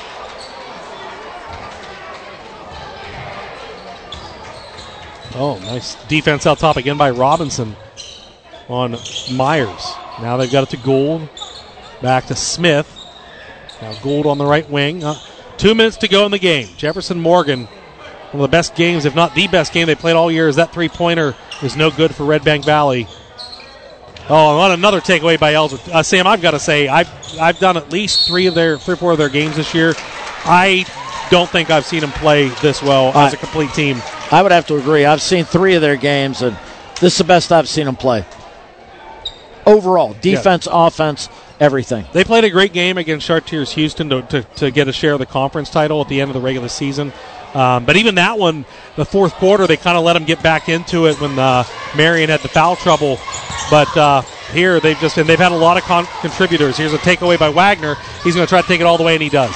Oh, nice defense out top again by Robinson on Myers. Now they've got it to Gould. Back to Smith. Now Gould on the right wing. 2 minutes to go in the game. Jefferson Morgan, one of the best games, if not the best game they played all year, as that three-pointer is no good for Red Bank Valley. Oh, and another takeaway by Ellsworth. Sam, I've got to say, I've done at least three or four of their games this year. I don't think I've seen them play this well as a complete team. I would have to agree. I've seen 3 of their games, and this is the best I've seen them play. Overall, defense, offense, everything. They played a great game against Chartiers Houston to get a share of the conference title at the end of the regular season. But even that one, the fourth quarter, they kind of let them get back into it when Marion had the foul trouble. But here they've had a lot of contributors. Here's a takeaway by Wagner. He's going to try to take it all the way, and he does.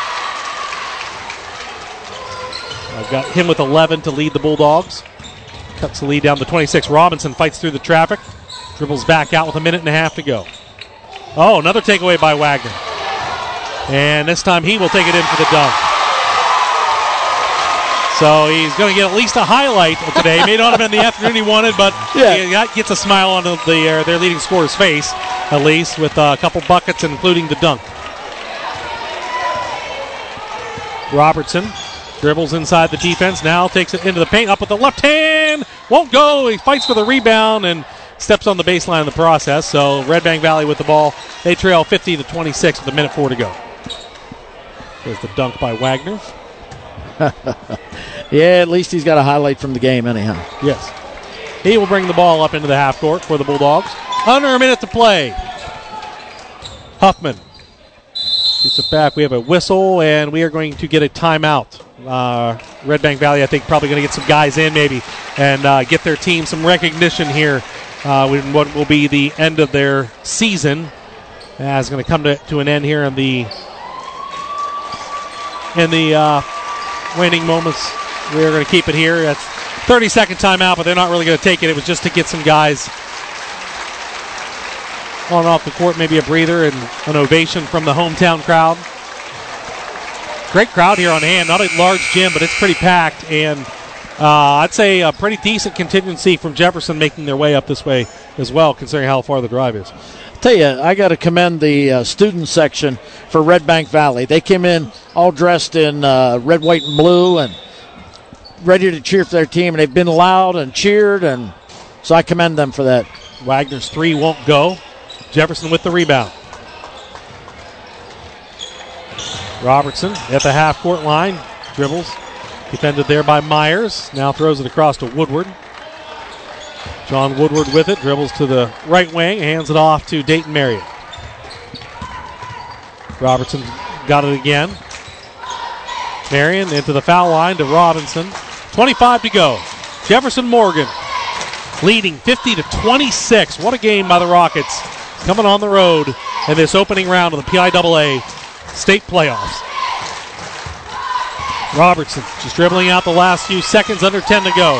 I've got him with 11 to lead the Bulldogs. Cuts the lead down to 26. Robinson fights through the traffic. Dribbles back out with 1.5 minutes to go. Oh, another takeaway by Wagner. And this time he will take it in for the dunk. So he's going to get at least a highlight today. May not have been the afternoon he wanted, but he gets a smile on their leading scorer's face, at least, with a couple buckets, including the dunk. Robertson dribbles inside the defense, now takes it into the paint, up with the left hand, won't go. He fights for the rebound and steps on the baseline in the process. So Red Bank Valley with the ball. They trail 50-26 with 1:04 to go. There's the dunk by Wagner. Yeah, at least he's got a highlight from the game anyhow. Yes. He will bring the ball up into the half court for the Bulldogs. Under a minute to play. Huffman gets it back. We have a whistle, and we are going to get a timeout. Red Bank Valley, I think, probably going to get some guys in maybe and get their team some recognition here in what will be the end of their season. It's going to come to an end here in the waning moments. We're going to keep it here. That's 30-second timeout, but they're not really going to take it. It was just to get some guys on and off the court, maybe a breather and an ovation from the hometown crowd. Great crowd here on hand. Not a large gym, but it's pretty packed. And I'd say a pretty decent contingency from Jefferson making their way up this way as well, considering how far the drive is. Tell you, I got to commend the student section for Red Bank Valley. They came in all dressed in red, white, and blue and ready to cheer for their team, and they've been loud and cheered, and so I commend them for that. Wagner's three won't go. Jefferson with the rebound. Robertson at the half-court line. Dribbles. Defended there by Myers. Now throws it across to Woodward. John Woodward with it. Dribbles to the right wing. Hands it off to Dayton Marion. Robertson got it again. Marion into the foul line to Robinson. 25 to go. Jefferson Morgan leading 50-26. What a game by the Rockets. Coming on the road in this opening round of the PIAA state playoffs. Robertson just dribbling out the last few seconds, under 10 to go.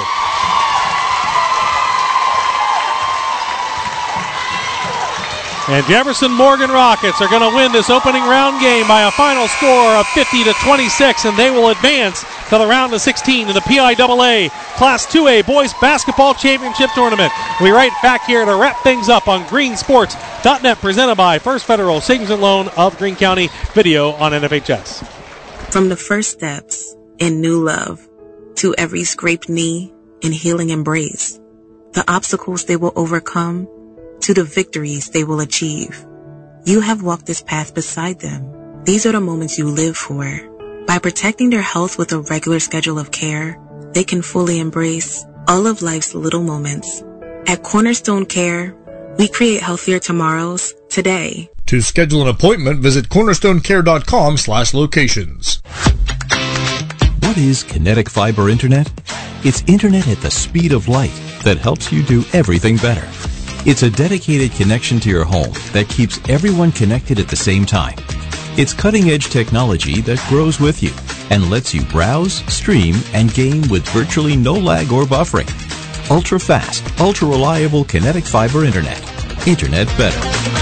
And Jefferson Morgan Rockets are going to win this opening round game by a final score of 50-26, and they will advance to the round of 16 in the PIAA Class 2A Boys Basketball Championship Tournament. We'll be right back here to wrap things up on greensports.net, presented by First Federal Savings and Loan of Greene County, video on NFHS. From the first steps in new love to every scraped knee and healing embrace, the obstacles they will overcome to the victories they will achieve. You have walked this path beside them. These are the moments you live for. By protecting their health with a regular schedule of care, they can fully embrace all of life's little moments. At Cornerstone Care, we create healthier tomorrows today. To schedule an appointment, visit cornerstonecare.com/locations. What is Kinetic Fiber Internet? It's internet at the speed of light that helps you do everything better. It's a dedicated connection to your home that keeps everyone connected at the same time. It's cutting-edge technology that grows with you and lets you browse, stream, and game with virtually no lag or buffering. Ultra-fast, ultra-reliable Kinetic Fiber Internet. Internet better.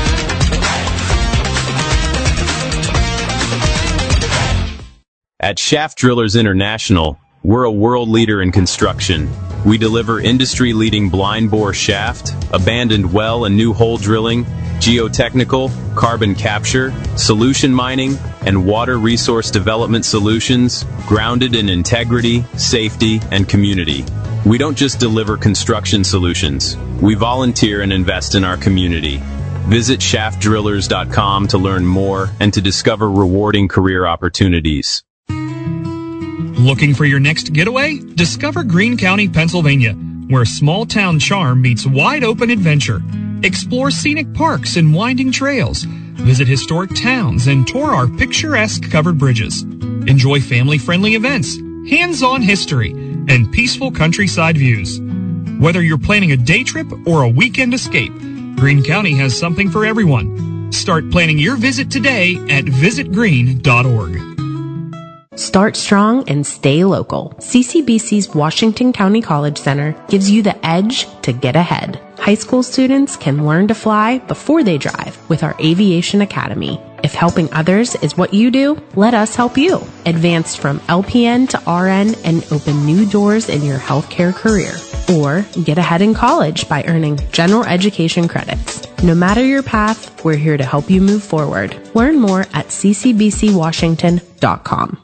At Shaft Drillers International, we're a world leader in construction. We deliver industry-leading blind bore shaft, abandoned well and new hole drilling, geotechnical, carbon capture, solution mining, and water resource development solutions grounded in integrity, safety, and community. We don't just deliver construction solutions. We volunteer and invest in our community. Visit shaftdrillers.com to learn more and to discover rewarding career opportunities. Looking for your next getaway? Discover Greene County, Pennsylvania, where small town charm meets wide open adventure. Explore scenic parks and winding trails. Visit historic towns and tour our picturesque covered bridges. Enjoy family-friendly events, hands-on history, and peaceful countryside views. Whether you're planning a day trip or a weekend escape, Greene County has something for everyone. Start planning your visit today at visitgreene.org. Start strong and stay local. CCBC's Washington County College Center gives you the edge to get ahead. High school students can learn to fly before they drive with our Aviation Academy. If helping others is what you do, let us help you. Advance from LPN to RN and open new doors in your healthcare career. Or get ahead in college by earning general education credits. No matter your path, we're here to help you move forward. Learn more at ccbcwashington.com.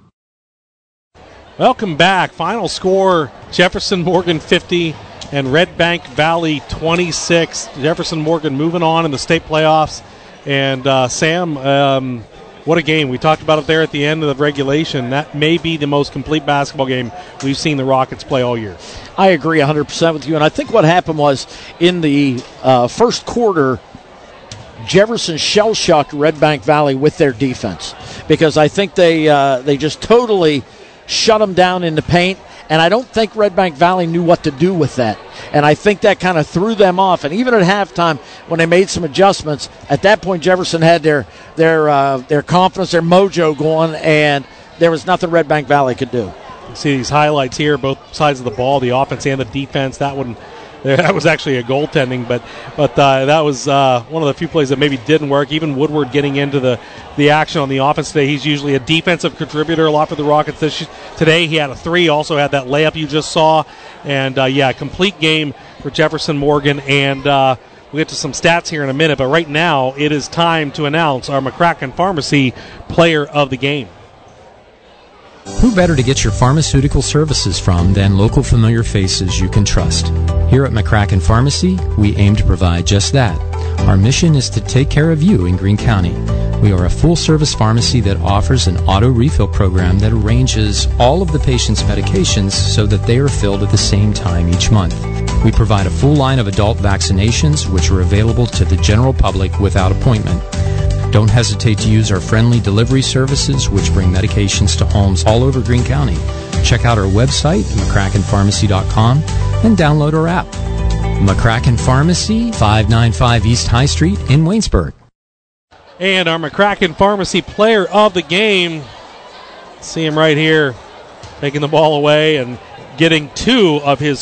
Welcome back. Final score, Jefferson Morgan 50 and Red Bank Valley 26. Jefferson Morgan moving on in the state playoffs. And Sam, what a game. We talked about it there at the end of the regulation. That may be the most complete basketball game we've seen the Rockets play all year. I agree 100% with you. And I think what happened was in the first quarter, Jefferson shell-shocked Red Bank Valley with their defense because I think they just totally shut them down in the paint, and I don't think Red Bank Valley knew what to do with that. And I think that kind of threw them off. And even at halftime, when they made some adjustments, at that point Jefferson had their confidence, their mojo going, and there was nothing Red Bank Valley could do. You see these highlights here, both sides of the ball, the offense and the defense. That was actually a goaltending, but that was one of the few plays that maybe didn't work. Even Woodward getting into the action on the offense today. He's usually a defensive contributor a lot for the Rockets. Today he had a 3, also had that layup you just saw. And, complete game for Jefferson Morgan. And we'll get to some stats here in a minute, but right now it is time to announce our McCracken Pharmacy Player of the Game. Who better to get your pharmaceutical services from than local familiar faces you can trust? Here at McCracken Pharmacy, we aim to provide just that. Our mission is to take care of you in Greene County. We are a full-service pharmacy that offers an auto refill program that arranges all of the patient's medications so that they are filled at the same time each month. We provide a full line of adult vaccinations, which are available to the general public without appointment. Don't hesitate to use our friendly delivery services, which bring medications to homes all over Greene County. Check out our website, McCrackenPharmacy.com, and download our app. McCracken Pharmacy, 595 East High Street in Waynesburg. And our McCracken Pharmacy Player of the Game, see him right here, taking the ball away and getting 2 of his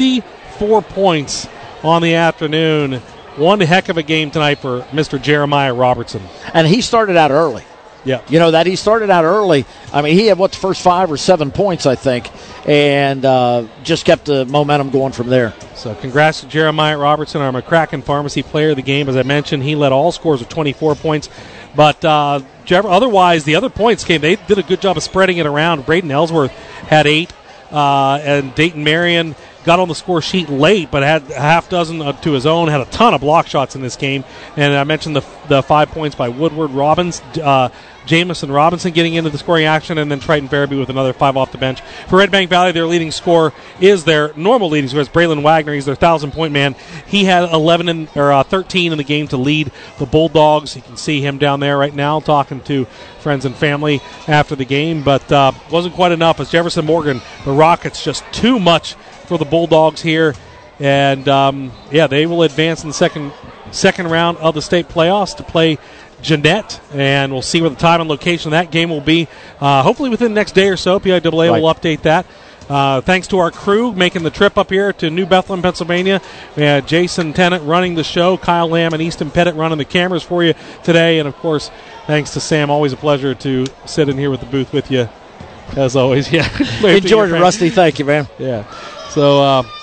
24 points on the afternoon. One heck of a game tonight for Mr. Jeremiah Robertson. And he started out early. Yeah. You know, that he started out early. I mean, he had, the first 5 or 7 points, I think, and just kept the momentum going from there. So congrats to Jeremiah Robertson, our McCracken Pharmacy Player of the Game. As I mentioned, he led all scores with 24 points. But otherwise, the other points came. They did a good job of spreading it around. Braden Ellsworth had 8, and Dayton Marion got on the score sheet late, but had a half dozen to his own, had a ton of block shots in this game. And I mentioned the 5 points by Woodward, Robbins, Jamison Robinson getting into the scoring action, and then Triton Farabee with another 5 off the bench. For Red Bank Valley, their leading scorer is their normal leading scorer, Braylon Wagner. He's their 1,000-point man. He had 13 in the game to lead the Bulldogs. You can see him down there right now talking to friends and family after the game, but wasn't quite enough as Jefferson Morgan, the Rockets, just too much for the Bulldogs here. And, they will advance in the second round of the state playoffs to play Jeanette, and we'll see what the time and location of that game will be. Hopefully within the next day or so. PIAA will update that. Thanks to our crew making the trip up here to New Bethlehem, Pennsylvania. We had Jason Tennant running the show, Kyle Lamb and Easton Pettit running the cameras for you today. And, of course, thanks to Sam. Always a pleasure to sit in here with the booth with you, as always. Yeah. Hey, George, Rusty, thank you, man. Yeah. So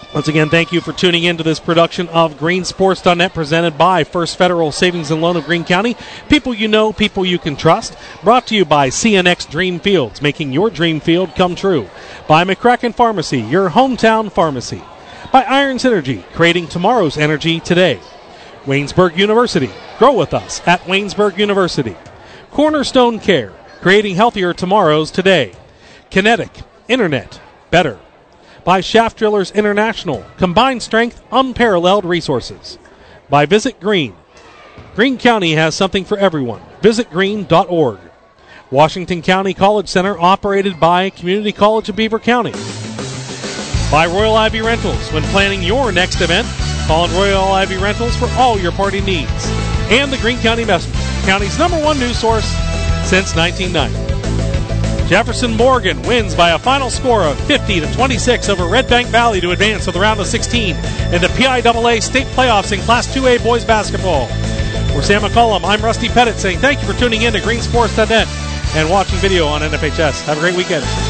Once again, thank you for tuning in to this production of GreenSports.net, presented by First Federal Savings and Loan of Greene County. People you know, people you can trust. Brought to you by CNX Dream Fields, making your dream field come true. By McCracken Pharmacy, your hometown pharmacy. By Irons Energy, creating tomorrow's energy today. Waynesburg University, grow with us at Waynesburg University. Cornerstone Care, creating healthier tomorrows today. Kinetic, Internet, better. By Shaft Drillers International, combined strength, unparalleled resources. By Visit Green. Greene County has something for everyone. VisitGreen.org. Washington County College Center, operated by Community College of Beaver County. By Royal Ivy Rentals. When planning your next event, call on Royal Ivy Rentals for all your party needs. And the Greene County Messenger, county's #1 news source since 1990. Jefferson Morgan wins by a final score of 50-26 over Red Bank Valley to advance to the round of 16 in the PIAA state playoffs in Class 2A boys basketball. For Sam McCollum, I'm Rusty Pettit saying thank you for tuning in to GreenSports.net and watching video on NFHS. Have a great weekend.